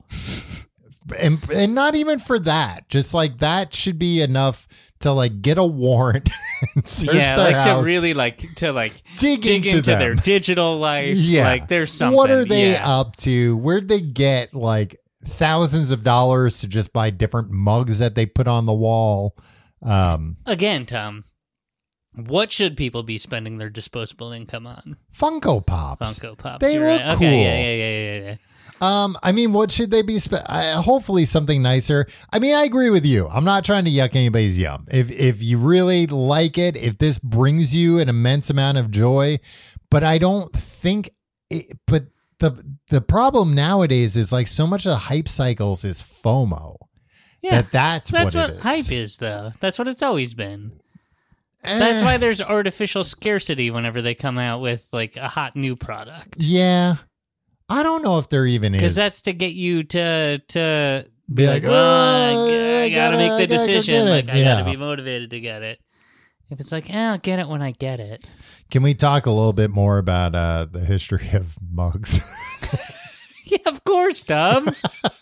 And not even for that. Just like that should be enough to like get a warrant and search their house, to really dig into their digital life. Yeah. Like there's something. What are they up to? Where'd they get like thousands of dollars to just buy different mugs that they put on the wall? Again, Tom, what should people be spending their disposable income on? Funko Pops. Funko Pops. They look right. cool. Okay, yeah. I mean, what should they be? Hopefully something nicer. I mean, I agree with you. I'm not trying to yuck anybody's yum. If you really like it, if this brings you an immense amount of joy, but I don't think but the problem nowadays is like so much of the hype cycles is FOMO. Yeah. That's what it is. Hype is, though. That's what it's always been. That's why there's artificial scarcity whenever they come out with like a hot new product. Yeah. I don't know if there even is. Because that's to get you to be like, well, I gotta make the decision. I gotta be motivated to get it. If it's like, I'll get it when I get it. Can we talk a little bit more about the history of mugs? Yeah, of course, Tom.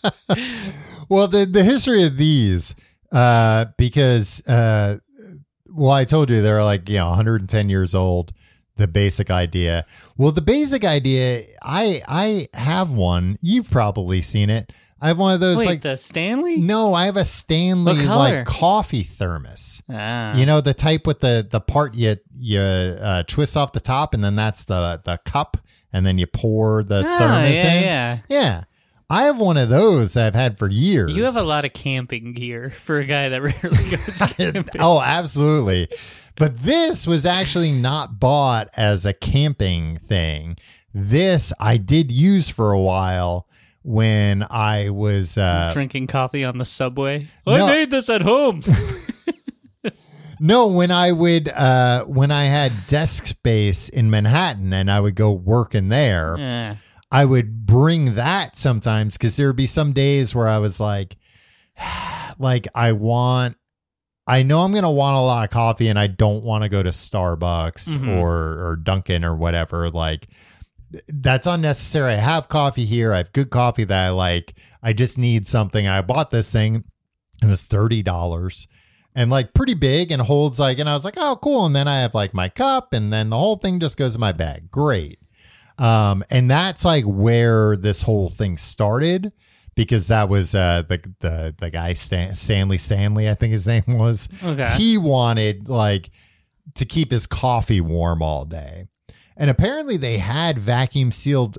Well, the history of these, because Well, I told you they're like, 110 years old. The basic idea. Well, the basic idea, I have one. You've probably seen it. I have one of those. Wait, the Stanley? No, I have a Stanley What color? like coffee thermos. Ah. The type with the part you twist off the top, and then that's the cup, and then you pour the thermos in. Yeah. I have one of those I've had for years. You have a lot of camping gear for a guy that rarely goes camping. Oh, absolutely. But this was actually not bought as a camping thing. This I did use for a while when I was drinking coffee on the subway. No. I made this at home. No, when I had desk space in Manhattan and I would go work in there, I would bring that sometimes because there would be some days where I was like I know I'm going to want a lot of coffee and I don't want to go to Starbucks or Dunkin' or whatever. Like, that's unnecessary. I have coffee here. I have good coffee that I like. I just need something. And I bought this thing. It was $30 and like pretty big and holds like, and I was like, oh, cool. And then I have like my cup and then the whole thing just goes in my bag. Great. And that's like where this whole thing started. Because that was the guy Stanley, I think his name was. Okay. He wanted like to keep his coffee warm all day, and apparently they had vacuum sealed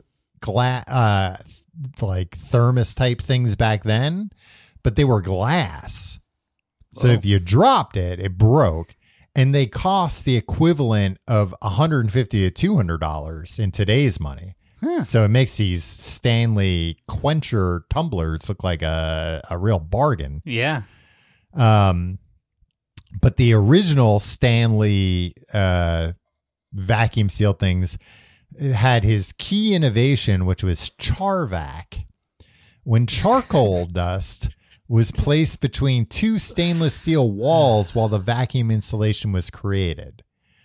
like thermos type things back then, but they were glass. So if you dropped it, it broke, and they cost the equivalent of $150 to $200 in today's money. Huh. So it makes these Stanley quencher tumblers look like a real bargain. Yeah. But the original Stanley vacuum seal things had his key innovation, which was Charvac. When charcoal dust was placed between two stainless steel walls while the vacuum insulation was created.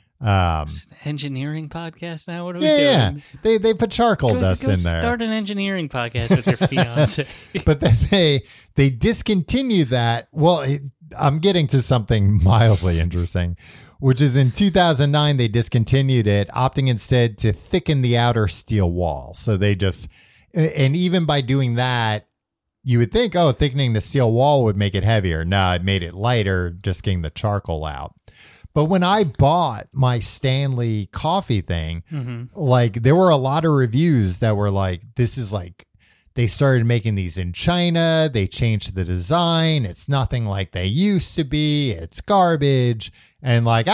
Engineering podcast now? What are we doing? Yeah. They put charcoal dust in there. Start an engineering podcast with your fiance. But then they discontinued that. Well, I'm getting to something mildly interesting, which is in 2009, they discontinued it, opting instead to thicken the outer steel wall. So they just, and even by doing that, you would think, oh, thickening the steel wall would make it heavier. No, it made it lighter, just getting the charcoal out. But when I bought my Stanley coffee thing, like there were a lot of reviews that were like, this is like, they started making these in China. They changed the design. It's nothing like they used to be. It's garbage. And like,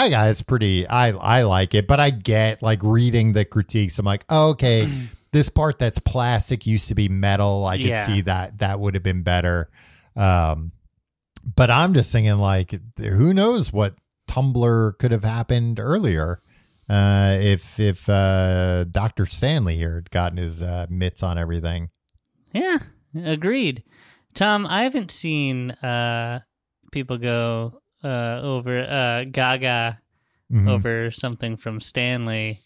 I like it, but I get like reading the critiques. I'm like, oh, okay, this part that's plastic used to be metal. I could see that would have been better. But I'm just thinking like, who knows what tumbler could have happened earlier if Dr. Stanley here had gotten his mitts on everything. Yeah, agreed. Tom, I haven't seen people go over Gaga over something from Stanley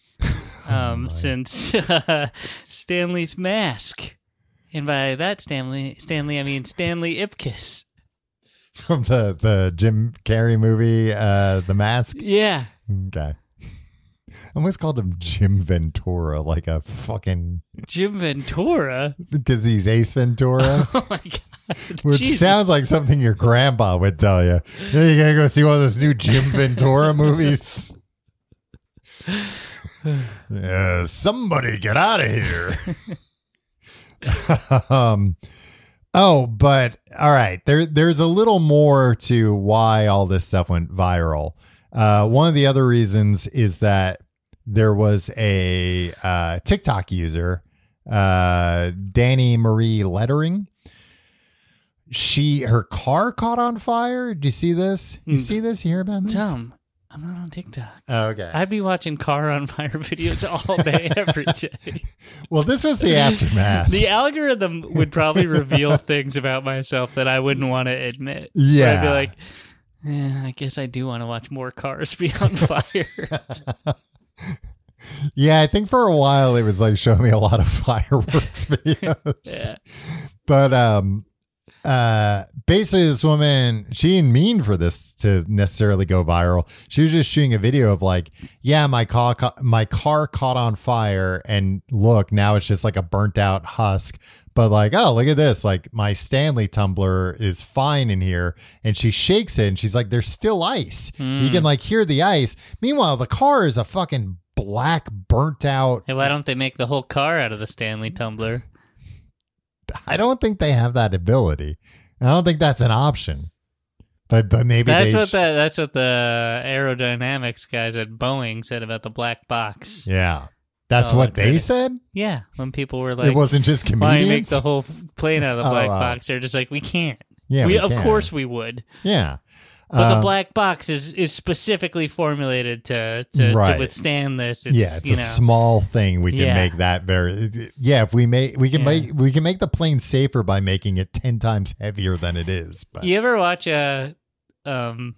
since Stanley's Mask. And by that Stanley, I mean Stanley Ipkiss. From the Jim Carrey movie, The Mask? Yeah. Okay. I almost called him Jim Ventura, like a fucking... Jim Ventura? Because he's Ace Ventura. Oh, my God. Which Jesus. sounds like something your grandpa would tell you. Yeah, you gotta go see one of those new Jim Ventura movies. Somebody get out of here. Oh, but all right. There's a little more to why all this stuff went viral. One of the other reasons is that there was a TikTok user, Danny Marie Lettering. Her car caught on fire. Did you see this? You see this? You hear about this? Tom, I'm not on TikTok. Oh, okay. I'd be watching car on fire videos all day, every day. Well, this was the aftermath. The algorithm would probably reveal things about myself that I wouldn't want to admit. Yeah. I'd be like, I guess I do want to watch more cars be on fire. Yeah, I think for a while it was like showing me a lot of fireworks videos. Yeah. But basically this woman, she didn't mean for this to necessarily go viral. She was just shooting a video of like, yeah, my car caught on fire, and look, now it's just like a burnt out husk. But like, oh, look at this. Like, my Stanley tumbler is fine in here. And she shakes it and she's like, there's still ice. You can like hear the ice. Meanwhile, the car is a fucking black, burnt out. Hey, why don't they make the whole car out of the Stanley tumbler? I don't think they have that ability. I don't think that's an option. But maybe that's what the aerodynamics guys at Boeing said about the black box. Yeah. That's what they said? Yeah. When people were like, it wasn't just comedians? Why make the whole plane out of the black box? They're just like, we can't. Yeah, of course we would. Yeah. But the black box is specifically formulated to withstand this. It's a small thing. We can make that very. Yeah, if we make the plane safer by making it 10 times heavier than it is. But you ever watch like an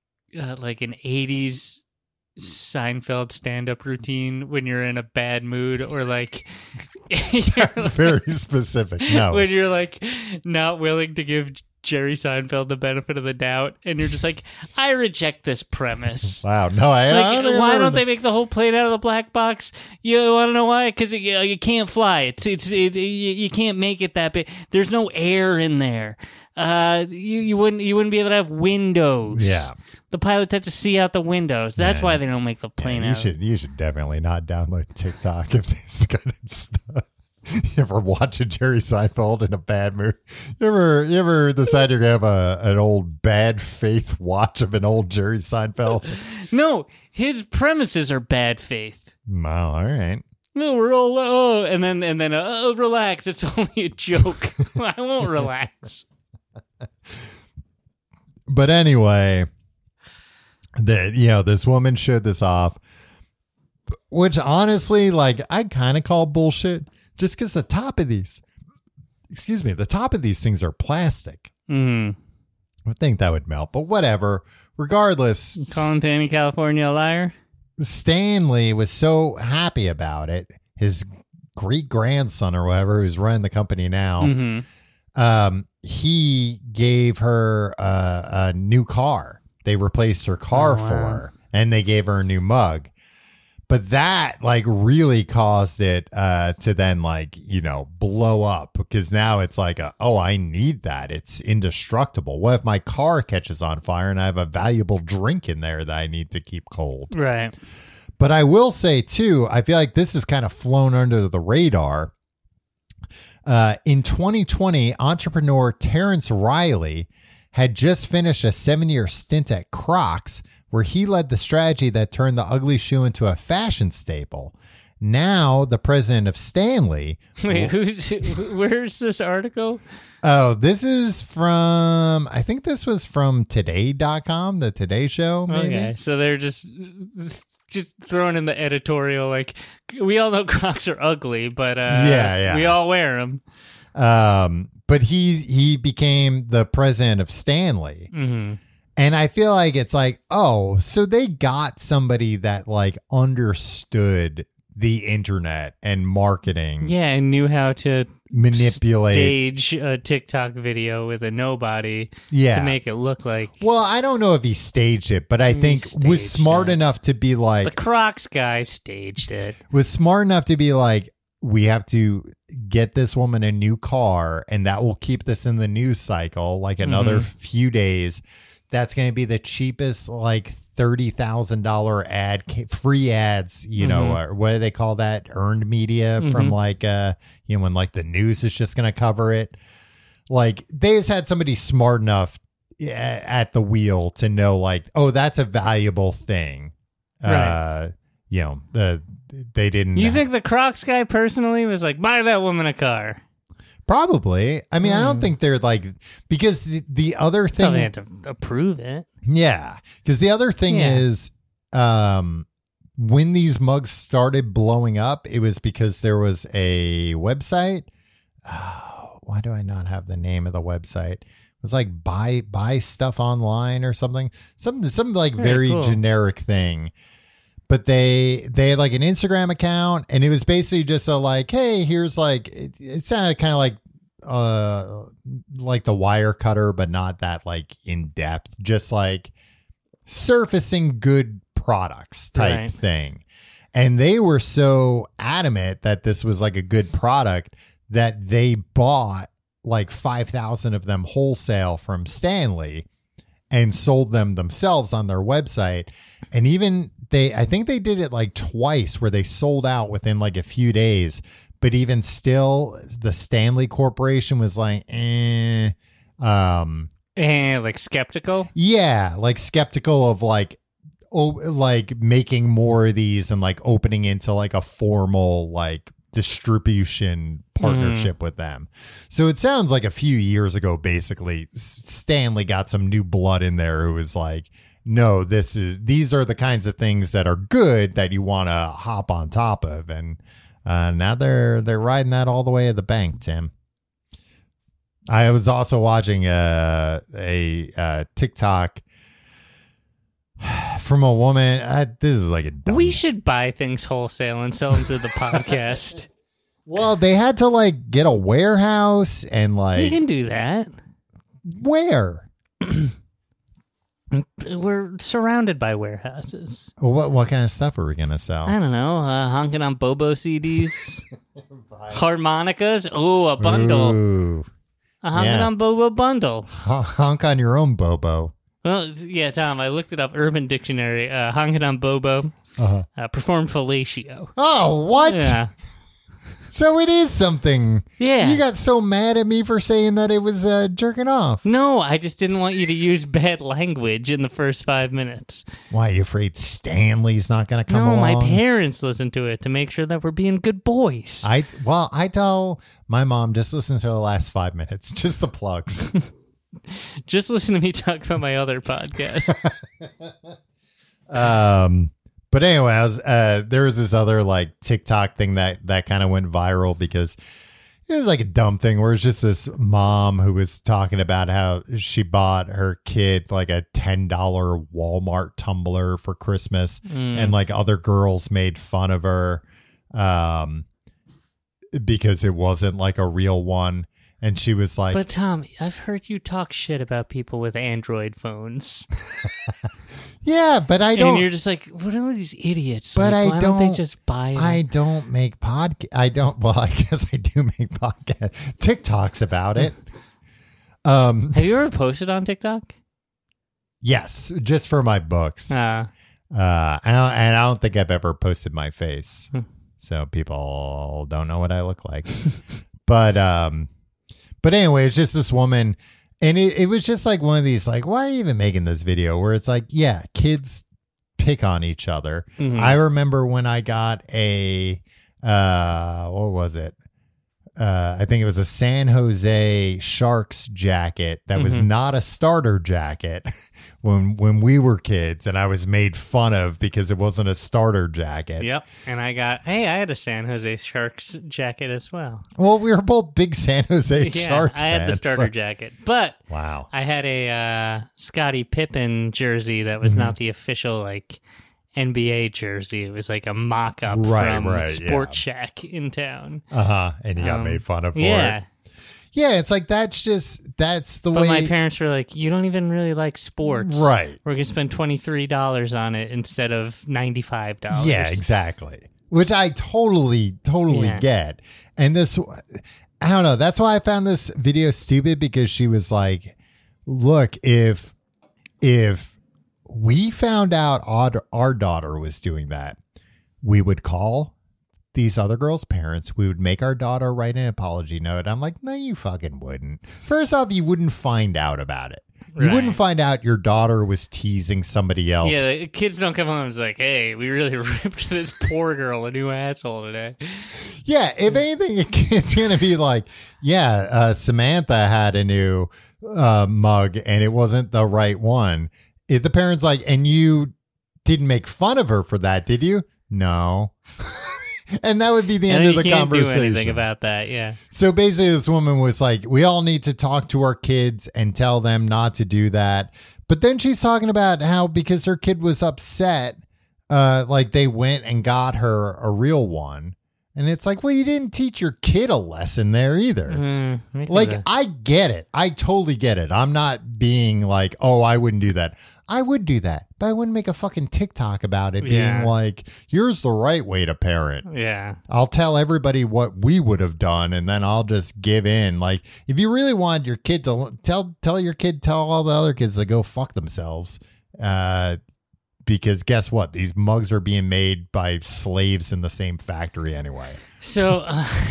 80s Seinfeld stand-up routine when you're in a bad mood, or like that's very specific. No, when you're like not willing to give Jerry Seinfeld the benefit of the doubt, and you're just like, I reject this premise. Wow, no, why don't they make the whole plane out of the black box? You want to know why? Because you can't fly. You can't make it that big. There's no air in there. You wouldn't be able to have windows. Yeah. The pilot had to see out the windows. That's why they don't make the plane out. You should definitely not download TikTok if this kind of stuff. You ever watch a Jerry Seinfeld in a bad mood? You ever decide you're gonna have an old bad faith watch of an old Jerry Seinfeld? No, his premises are bad faith. Wow, all right. No, we're all and then relax. It's only a joke. I won't relax. But anyway, this woman showed this off, which honestly, like, I kind of call bullshit, just because the top of these things are plastic. I would think that would melt, but whatever. Regardless, calling Danny California a liar. Stanley was so happy about it. His great grandson or whatever, who's running the company now, he gave her a new car. They replaced her car for her, and they gave her a new mug. But that like really caused it to then blow up, because now it's like, I need that. It's indestructible. What if my car catches on fire and I have a valuable drink in there that I need to keep cold? Right. But I will say too, I feel like this has kind of flown under the radar. In 2020, entrepreneur Terrence Riley had just finished a 7-year stint at Crocs, where he led the strategy that turned the ugly shoe into a fashion staple. Now, the president of Stanley. Wait, where's this article? Oh, this is from, I think this was from today.com, the Today Show, maybe. Okay, so they're just throwing in the editorial, like, we all know Crocs are ugly, but we all wear them. But he became the president of Stanley. Mm-hmm. And I feel like it's like, so they got somebody that like understood the internet and marketing. Yeah, and knew how to manipulate, stage a TikTok video with a nobody to make it look like. Well, I don't know if he staged it, but I think was smart enough to be like, the Crocs guy staged it. Was smart enough to be like, we have to get this woman a new car, and that will keep this in the news cycle like another few days. That's going to be the cheapest, like $30,000 ad, free ads, or what do they call that? Earned media from like, when like the news is just going to cover it. Like, they just had somebody smart enough at the wheel to know like, that's a valuable thing. Right. They didn't. You think the Crocs guy personally was like, buy that woman a car? Probably. I mean, I don't think they're like, because the other thing. They had to approve it. Yeah. Because the other thing is, when these mugs started blowing up, it was because there was a website. Oh, why do I not have the name of the website? It was like buy stuff online or something. Some like very cool. generic thing. But they had like an Instagram account, and it was basically just a like, hey, here's like, it sounded kind of like like the wire cutter, but not that like in depth, just like surfacing good products type thing. And they were so adamant that this was like a good product that they bought like 5,000 of them wholesale from Stanley and sold them themselves on their website. And even I think they did it like twice where they sold out within like a few days. But even still, the Stanley Corporation was like, like skeptical. Yeah, like skeptical of like making more of these and like opening into like a formal like distribution partnership with them. So it sounds like a few years ago, basically, Stanley got some new blood in there who was like, no, these are the kinds of things that are good that you want to hop on top of. And now they're riding that all the way to the bank, Tim. I was also watching a TikTok from a woman. This is like a dumb. We should buy things wholesale and sell them through the podcast. Well, they had to like get a warehouse and like. You can do that. Where? We're surrounded by warehouses. What kind of stuff are we gonna sell? I don't know. Honking on Bobo CDs, harmonicas. Oh, a bundle. Ooh. A honking on Bobo bundle. Honk on your own Bobo. Well, yeah, Tom. I looked it up. Urban Dictionary. Honking on Bobo. Perform fellatio. Oh, what? Yeah. So it is something. Yeah. You got so mad at me for saying that it was jerking off. No, I just didn't want you to use bad language in the first 5 minutes. Why, are you afraid Stanley's not going to come along? No, my parents listen to it to make sure that we're being good boys. I tell my mom, just listen to the last 5 minutes. Just the plugs. Just listen to me talk about my other podcast. But anyway, there was this other like TikTok thing that kind of went viral because it was like a dumb thing where it's just this mom who was talking about how she bought her kid like a $10 Walmart tumbler for Christmas and like other girls made fun of her because it wasn't like a real one. And she was like, but Tom, I've heard you talk shit about people with Android phones. Yeah, but I don't. And you're just like, what are these idiots? But like, I why don't. They just buy it? I don't make podcast. I don't. Well, I guess I do make podcast TikToks about it. Have you ever posted on TikTok? Yes, just for my books. And I don't think I've ever posted my face, so people don't know what I look like. But anyway, it's just this woman. And it was just like one of these, like, why are you even making this video? Where it's like, yeah, kids pick on each other. Mm-hmm. I remember when I got what was it? I think it was a San Jose Sharks jacket that was not a starter jacket when we were kids, and I was made fun of because it wasn't a starter jacket. Yep. And I had a San Jose Sharks jacket as well. Well, we were both big San Jose Sharks I had fans. the starter jacket, but wow, I had a Scottie Pippen jersey that was not the official like NBA jersry. It was like a mock-up from Sport Shack in town. And you got made fun of for it. Yeah, it's like that's the way. But my parents were like, you don't even really like sports. Right. We're going to spend $23 on it instead of $95. Yeah, exactly. Which I totally get. And this, I don't know. That's why I found this video stupid, because she was like, look, if we found out our daughter was doing that, we would call these other girls' parents. We would make our daughter write an apology note. I'm like, no, you fucking wouldn't. First off, you wouldn't find out about it. You wouldn't find out your daughter was teasing somebody else. Yeah, the kids don't come home and it's like, hey, we really ripped this poor girl a new asshole today. Yeah, if anything, it's going to be like, Samantha had a new mug and it wasn't the right one. If the parent's like, and you didn't make fun of her for that, did you? No. And that would be the end of the conversation. You can't do anything about that, yeah. So basically, this woman was like, we all need to talk to our kids and tell them not to do that. But then she's talking about how because her kid was upset, like they went and got her a real one. And it's like, well, you didn't teach your kid a lesson there either. I get it. I totally get it. I'm not being like, oh, I wouldn't do that. I would do that, but I wouldn't make a fucking TikTok about it being like, here's the right way to parent. Yeah. I'll tell everybody what we would have done, and then I'll just give in. Like, if you really want your kid to tell all the other kids to go fuck themselves, because guess what? These mugs are being made by slaves in the same factory anyway. So,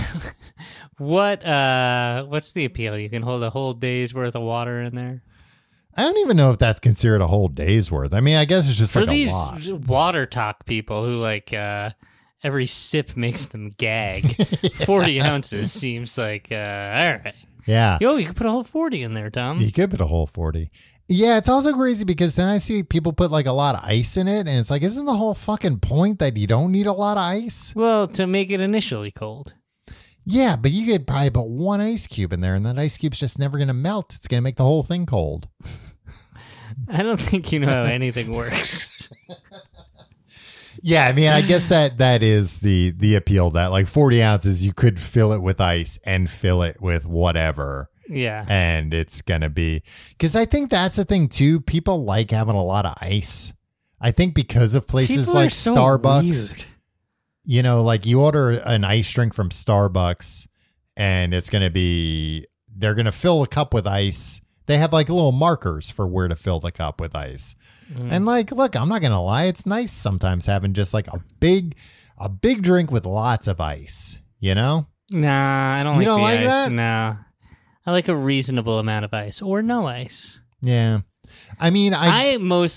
what's the appeal? You can hold a whole day's worth of water in there? I don't even know if that's considered a whole day's worth. I mean, I guess it's just for like these a lot. water talk people who like every sip makes them gag. 40 ounces seems like all right. Yeah. Yo, you could put a whole 40 in there, Tom. You could put a whole 40. Yeah, it's also crazy because then I see people put like a lot of ice in it, and it's like, isn't the whole fucking point that you don't need a lot of ice? Well, to make it initially cold. Yeah, but you could probably put one ice cube in there, and that ice cube's just never going to melt. It's going to make the whole thing cold. I don't think you know how anything works. Yeah, I mean, I guess that is the appeal, that like 40 ounces, you could fill it with ice and fill it with whatever. Yeah. And it's going to be, because I think that's the thing too. People like having a lot of ice. I think because of places People like are so Starbucks, weird. you know, like you order an ice drink from Starbucks and it's going to be, they're going to fill a cup with ice. They have like little markers for where to fill the cup with ice. And like, look, I'm not going to lie. It's nice sometimes having just like a big drink with lots of ice, you know? Nah, I don't You like don't the like ice. that? No. I like a reasonable amount of ice or no ice. Yeah. I mean, I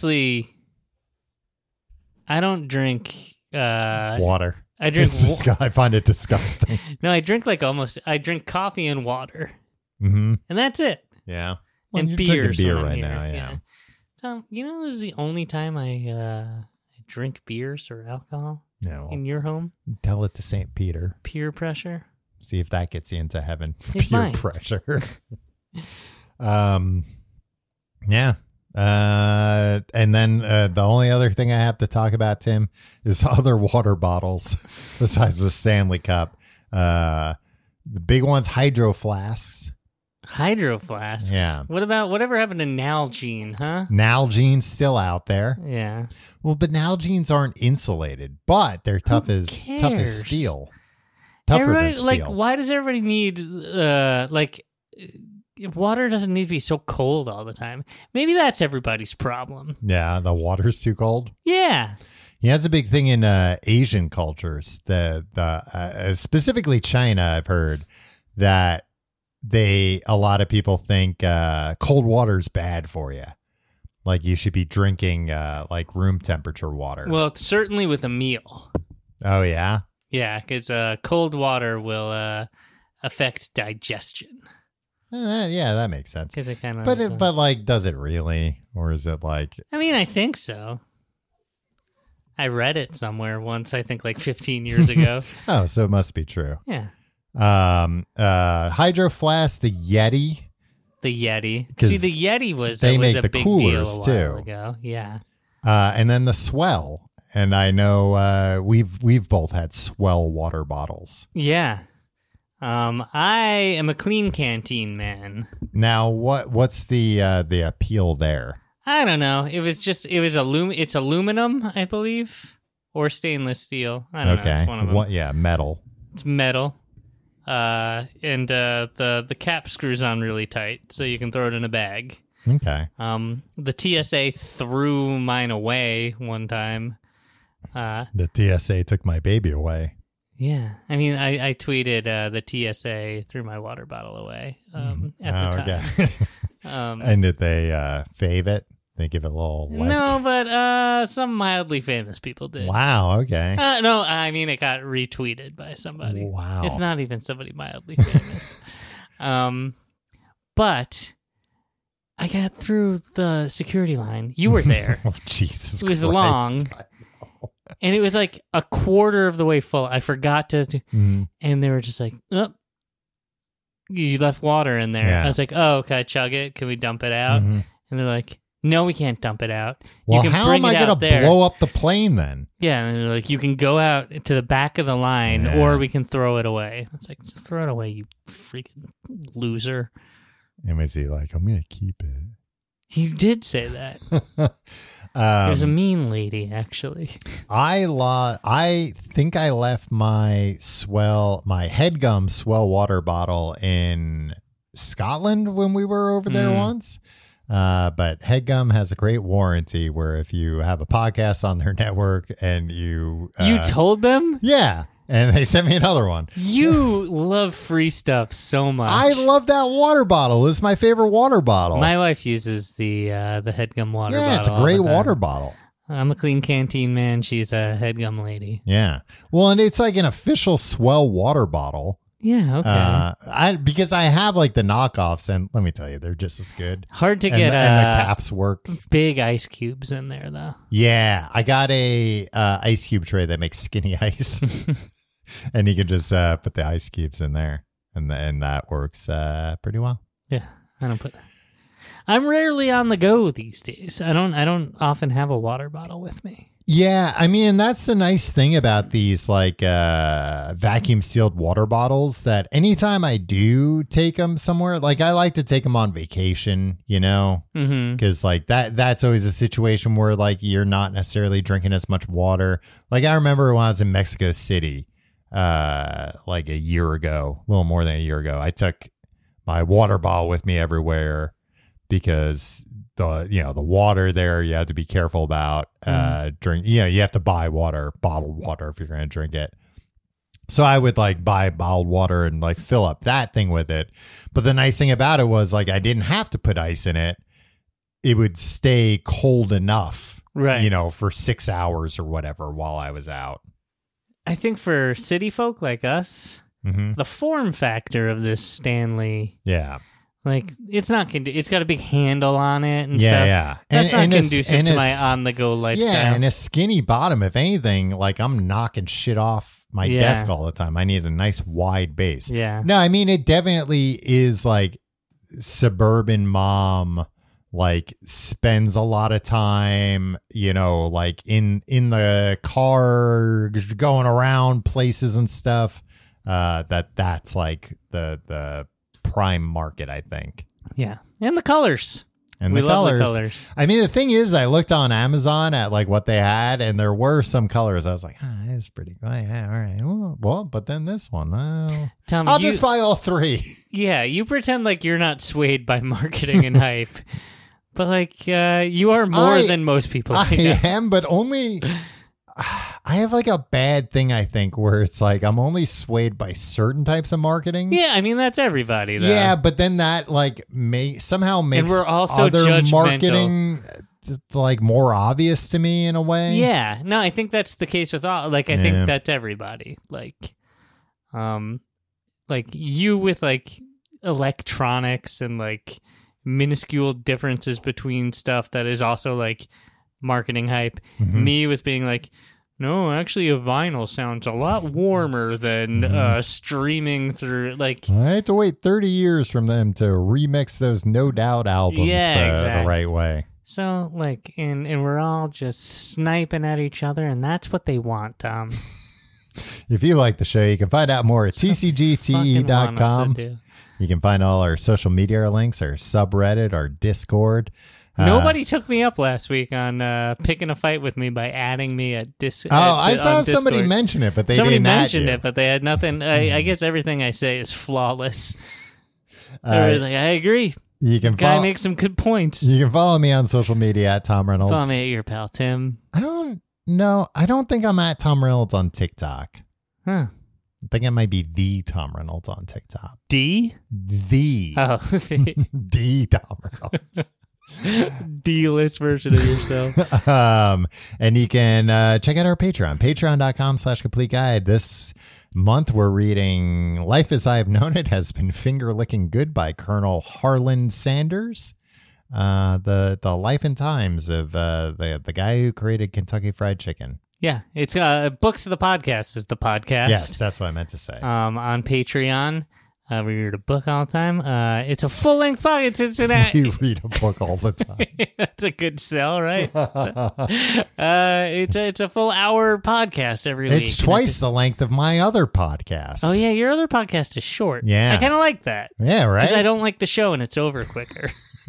don't drink water. I drink I find it disgusting. No, I drink I drink coffee and water. Mm-hmm. And that's it. Yeah. Well, And you're beers drinking beer when I'm right here. now, yeah. Tom, you know, this is the only time I drink beers or alcohol No. in your home. Tell it to St. Peter. Peer pressure. See if that gets you into heaven. It Peer might. pressure. Yeah. And then the only other thing I have to talk about, Tim, is other water bottles besides the Stanley Cup. The big ones, Hydro Flasks. Hydro flasks. Yeah. What about whatever happened to Nalgene, huh? Nalgene's still out there. Yeah. Well, but Nalgene's aren't insulated, but they're tough as cares? steel. Tougher than steel. Like, why does everybody need if water doesn't need to be so cold all the time? Maybe that's everybody's problem. Yeah, the water's too cold. Yeah. Yeah, that's a big thing in Asian cultures. The specifically China, I've heard that a lot of people think cold water's bad for you. Like you should be drinking like room temperature water. Well, certainly with a meal. Oh yeah. Yeah, because cold water will affect digestion. Yeah, that makes sense. Because it kind of. But like, does it really, or is it like? I mean, I think so. I read it somewhere once. I think like 15 years ago. Oh, so it must be true. Yeah. Hydro Flask, the Yeti. The Yeti. 'Cause See, the Yeti was they was make a the big deal coolers, a while too. ago. Yeah. And then the Swell. And I know we've both had Swell water bottles. Yeah. I am a clean canteen man. Now, what's the appeal there? I don't know. It's aluminum, I believe, or stainless steel. I don't know. It's one of them. Yeah, metal. It's metal. And the cap screws on really tight, so you can throw it in a bag. Okay. The TSA threw mine away one time. The TSA took my baby away. Yeah, I mean, I tweeted the TSA threw my water bottle away at the time. Okay. Um, And did they fave it? They give it a little like... No, but some mildly famous people did. Wow, okay. No, I mean, it got retweeted by somebody. Wow. It's not even somebody mildly famous. But I got through the security line. You were there. Oh, Jesus It was Christ. long. And it was like a quarter of the way full. I forgot to... Mhm. And they were just like, oh, you left water in there. Yeah. I was like, oh, can I chug it? Can we dump it out? Mhm. And they're like, No, we can't dump it out. Well, you can how bring am I it out going to there. blow up the plane then? Yeah, and like you can go out to the back of the line, Yeah. or we can throw it away. It's like, throw it away, you freaking loser. And was he like, I'm going to keep it? He did say that. He was a mean lady, actually. I think I left my HeadGum Swell water bottle in Scotland when we were over there once. But HeadGum has a great warranty where if you have a podcast on their network and you told them? Yeah. And they sent me another one. You love free stuff so much. I love that water bottle. It's my favorite water bottle. My wife uses the HeadGum water bottle. Yeah, it's a great water bottle. I'm a Clean Canteen man. She's a HeadGum lady. Yeah. Well, and it's like an official Swell water bottle. Yeah, okay. Because I have like the knockoffs, and let me tell you, they're just as good. Hard to and get and the caps work. Big ice cubes in there, though. Yeah, I got a ice cube tray that makes skinny ice, and you can just put the ice cubes in there, and that works pretty well. Yeah, I'm rarely on the go these days. I don't often have a water bottle with me. Yeah, I mean, that's the nice thing about these like vacuum sealed water bottles, that anytime I do take them somewhere, like I like to take them on vacation, you know, because like that's always a situation where like you're not necessarily drinking as much water. Like I remember when I was in Mexico City, like a year ago, a little more than a year ago, I took my water bottle with me everywhere because the water there you have to be careful about drink. You have to buy bottled water if you're going to drink it. So I would like buy bottled water and like fill up that thing with it. But the nice thing about it was like I didn't have to put ice in it. It would stay cold enough, right? For 6 hours or whatever while I was out. I think for city folk like us, the form factor of this Stanley, like it's not it's got a big handle on it and stuff. Yeah. That's not conducive to my on on-the-go lifestyle. Yeah, and a skinny bottom, if anything, like I'm knocking shit off my desk all the time. I need a nice wide base. Yeah. No, I mean, it definitely is like suburban mom, like spends a lot of time, like in the car going around places and stuff. That's like the prime market, I think. Yeah. And the colors. We love the colors. I mean, the thing is, I looked on Amazon at like what they had, and there were some colors. I was like, it's pretty good. Yeah, all right. Well, but then this one, Tom, I'll just buy all three. Yeah, you pretend like you're not swayed by marketing and hype, but like you are more than most people. I am, but only. I have like a bad thing, I think, where it's like I'm only swayed by certain types of marketing. Yeah, I mean that's everybody, though. Yeah, but then that like somehow makes and we're also other judgmental. marketing like more obvious to me in a way. Yeah, no, I think that's the case with all. Like, I think that's everybody. Like you with like electronics and like minuscule differences between stuff that is also like marketing hype. Me with being like, no, actually a vinyl sounds a lot warmer than streaming through like. I had to wait 30 years from them to remix those No Doubt albums the right way. So like and we're all just sniping at each other, and that's what they want, Tom. If you like the show, you can find out more at tcgte.com. You can find all our social media links, our subreddit, our Discord. Nobody took me up last week on picking a fight with me by adding me at Discord. I saw somebody mention it, but somebody didn't mentioned add you. it, but they had nothing. I guess everything I say is flawless. Everybody's like, I agree. You can guy makes some good points. You can follow me on social media at Tom Reynolds. Follow me at your pal Tim. I don't think I'm at Tom Reynolds on TikTok. Huh. I think I might be the Tom Reynolds on TikTok. D? The. Oh. The Tom Reynolds. D-list version of yourself. And you can check out our patreon.com/complete guide. This month we're reading Life as I've Known It Has Been Finger Licking Good by Colonel Harlan Sanders. The life and times of the guy who created Kentucky Fried Chicken. Yeah, it's Books of the Podcast is the podcast. Yes, that's what I meant to say. On Patreon. We read a book all the time. It's a full-length podcast. We read a book all the time. That's a good sell, right? It's a full hour podcast every week. It's twice the length of my other podcast. Oh, yeah, your other podcast is short. Yeah. I kind of like that. Yeah, right? Because I don't like the show and it's over quicker.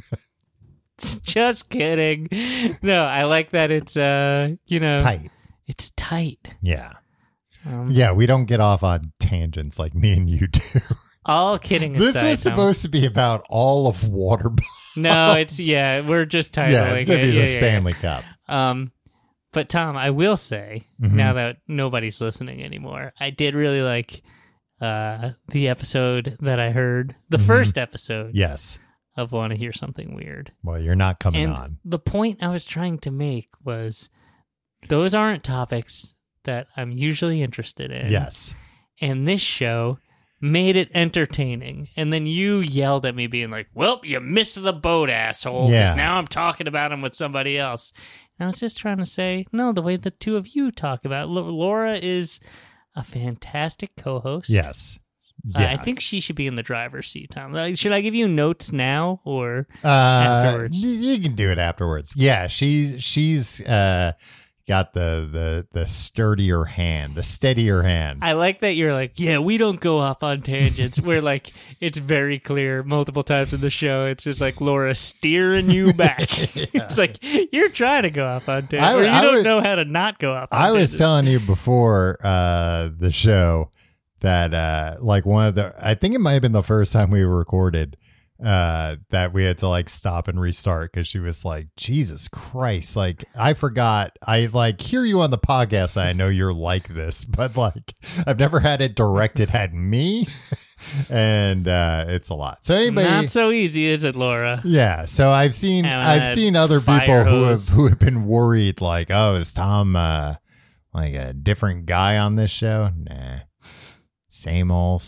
Just kidding. No, I like that it's, tight. It's tight. Yeah. Yeah, we don't get off on tangents like me and you do. All kidding aside. This was supposed to be about all of water bottles. No, we're just titling Yeah, it's going to be the Stanley Cup. But Tom, I will say, now that nobody's listening anymore, I did really like the episode that I heard, the first episode Yes. of Want to Hear Something Weird. Well, you're not coming And on. the point I was trying to make was those aren't topics that I'm usually interested in. Yes. And this show made it entertaining. And then you yelled at me being like, well, you missed the boat, asshole, because Yeah. now I'm talking about him with somebody else. And I was just trying to say, no, the way the two of you talk about it. Laura is a fantastic co-host. Yes. Yeah. I think she should be in the driver's seat, Tom. Should I give you notes now or afterwards? You can do it afterwards. Yeah, she's got the sturdier hand, the steadier hand. I like that you're like, yeah, we don't go off on tangents. Where like it's very clear multiple times in the show. It's just like Laura steering you back. It's like you're trying to go off on tangents, or you don't know how to not go off on I tangents. was telling you before the show that like I think it might have been the first time we recorded that we had to like stop and restart because she was like, Jesus Christ, like I forgot, I like hear you on the podcast, I know you're like this, but like I've never had it directed at me. And it's a lot. So anybody, not so easy, is it, Laura? yeah, so I've seen other fire people hose. who have been worried like, oh, is Tom like a different guy on this show? Nah, same old,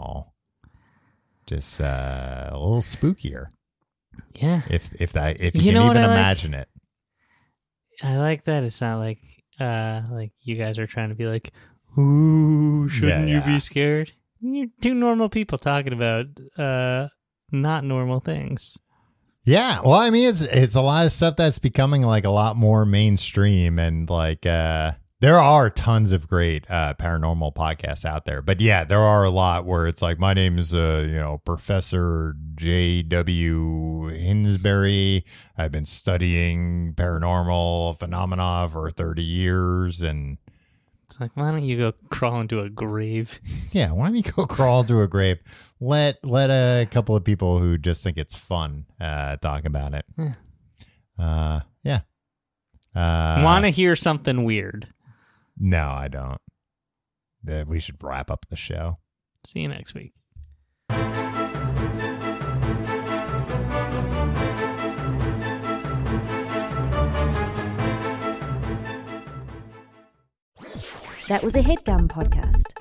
just a little spookier. Yeah, If you You know can what even I like? imagine it. I like that. It's not like you guys are trying to be like, ooh, shouldn't you be scared? You're two normal people talking about not normal things. Yeah, well, I mean, it's a lot of stuff that's becoming like a lot more mainstream, and like there are tons of great paranormal podcasts out there. But yeah, there are a lot where it's like, my name is Professor J.W. Hinsbury. I've been studying paranormal phenomena for 30 years, and It's like, why don't you go crawl into a grave? yeah, why don't you go crawl into a grave? Let a couple of people who just think it's fun talk about it. Yeah. Want to hear something weird? No, I don't. We should wrap up the show. See you next week. That was a HeadGum podcast.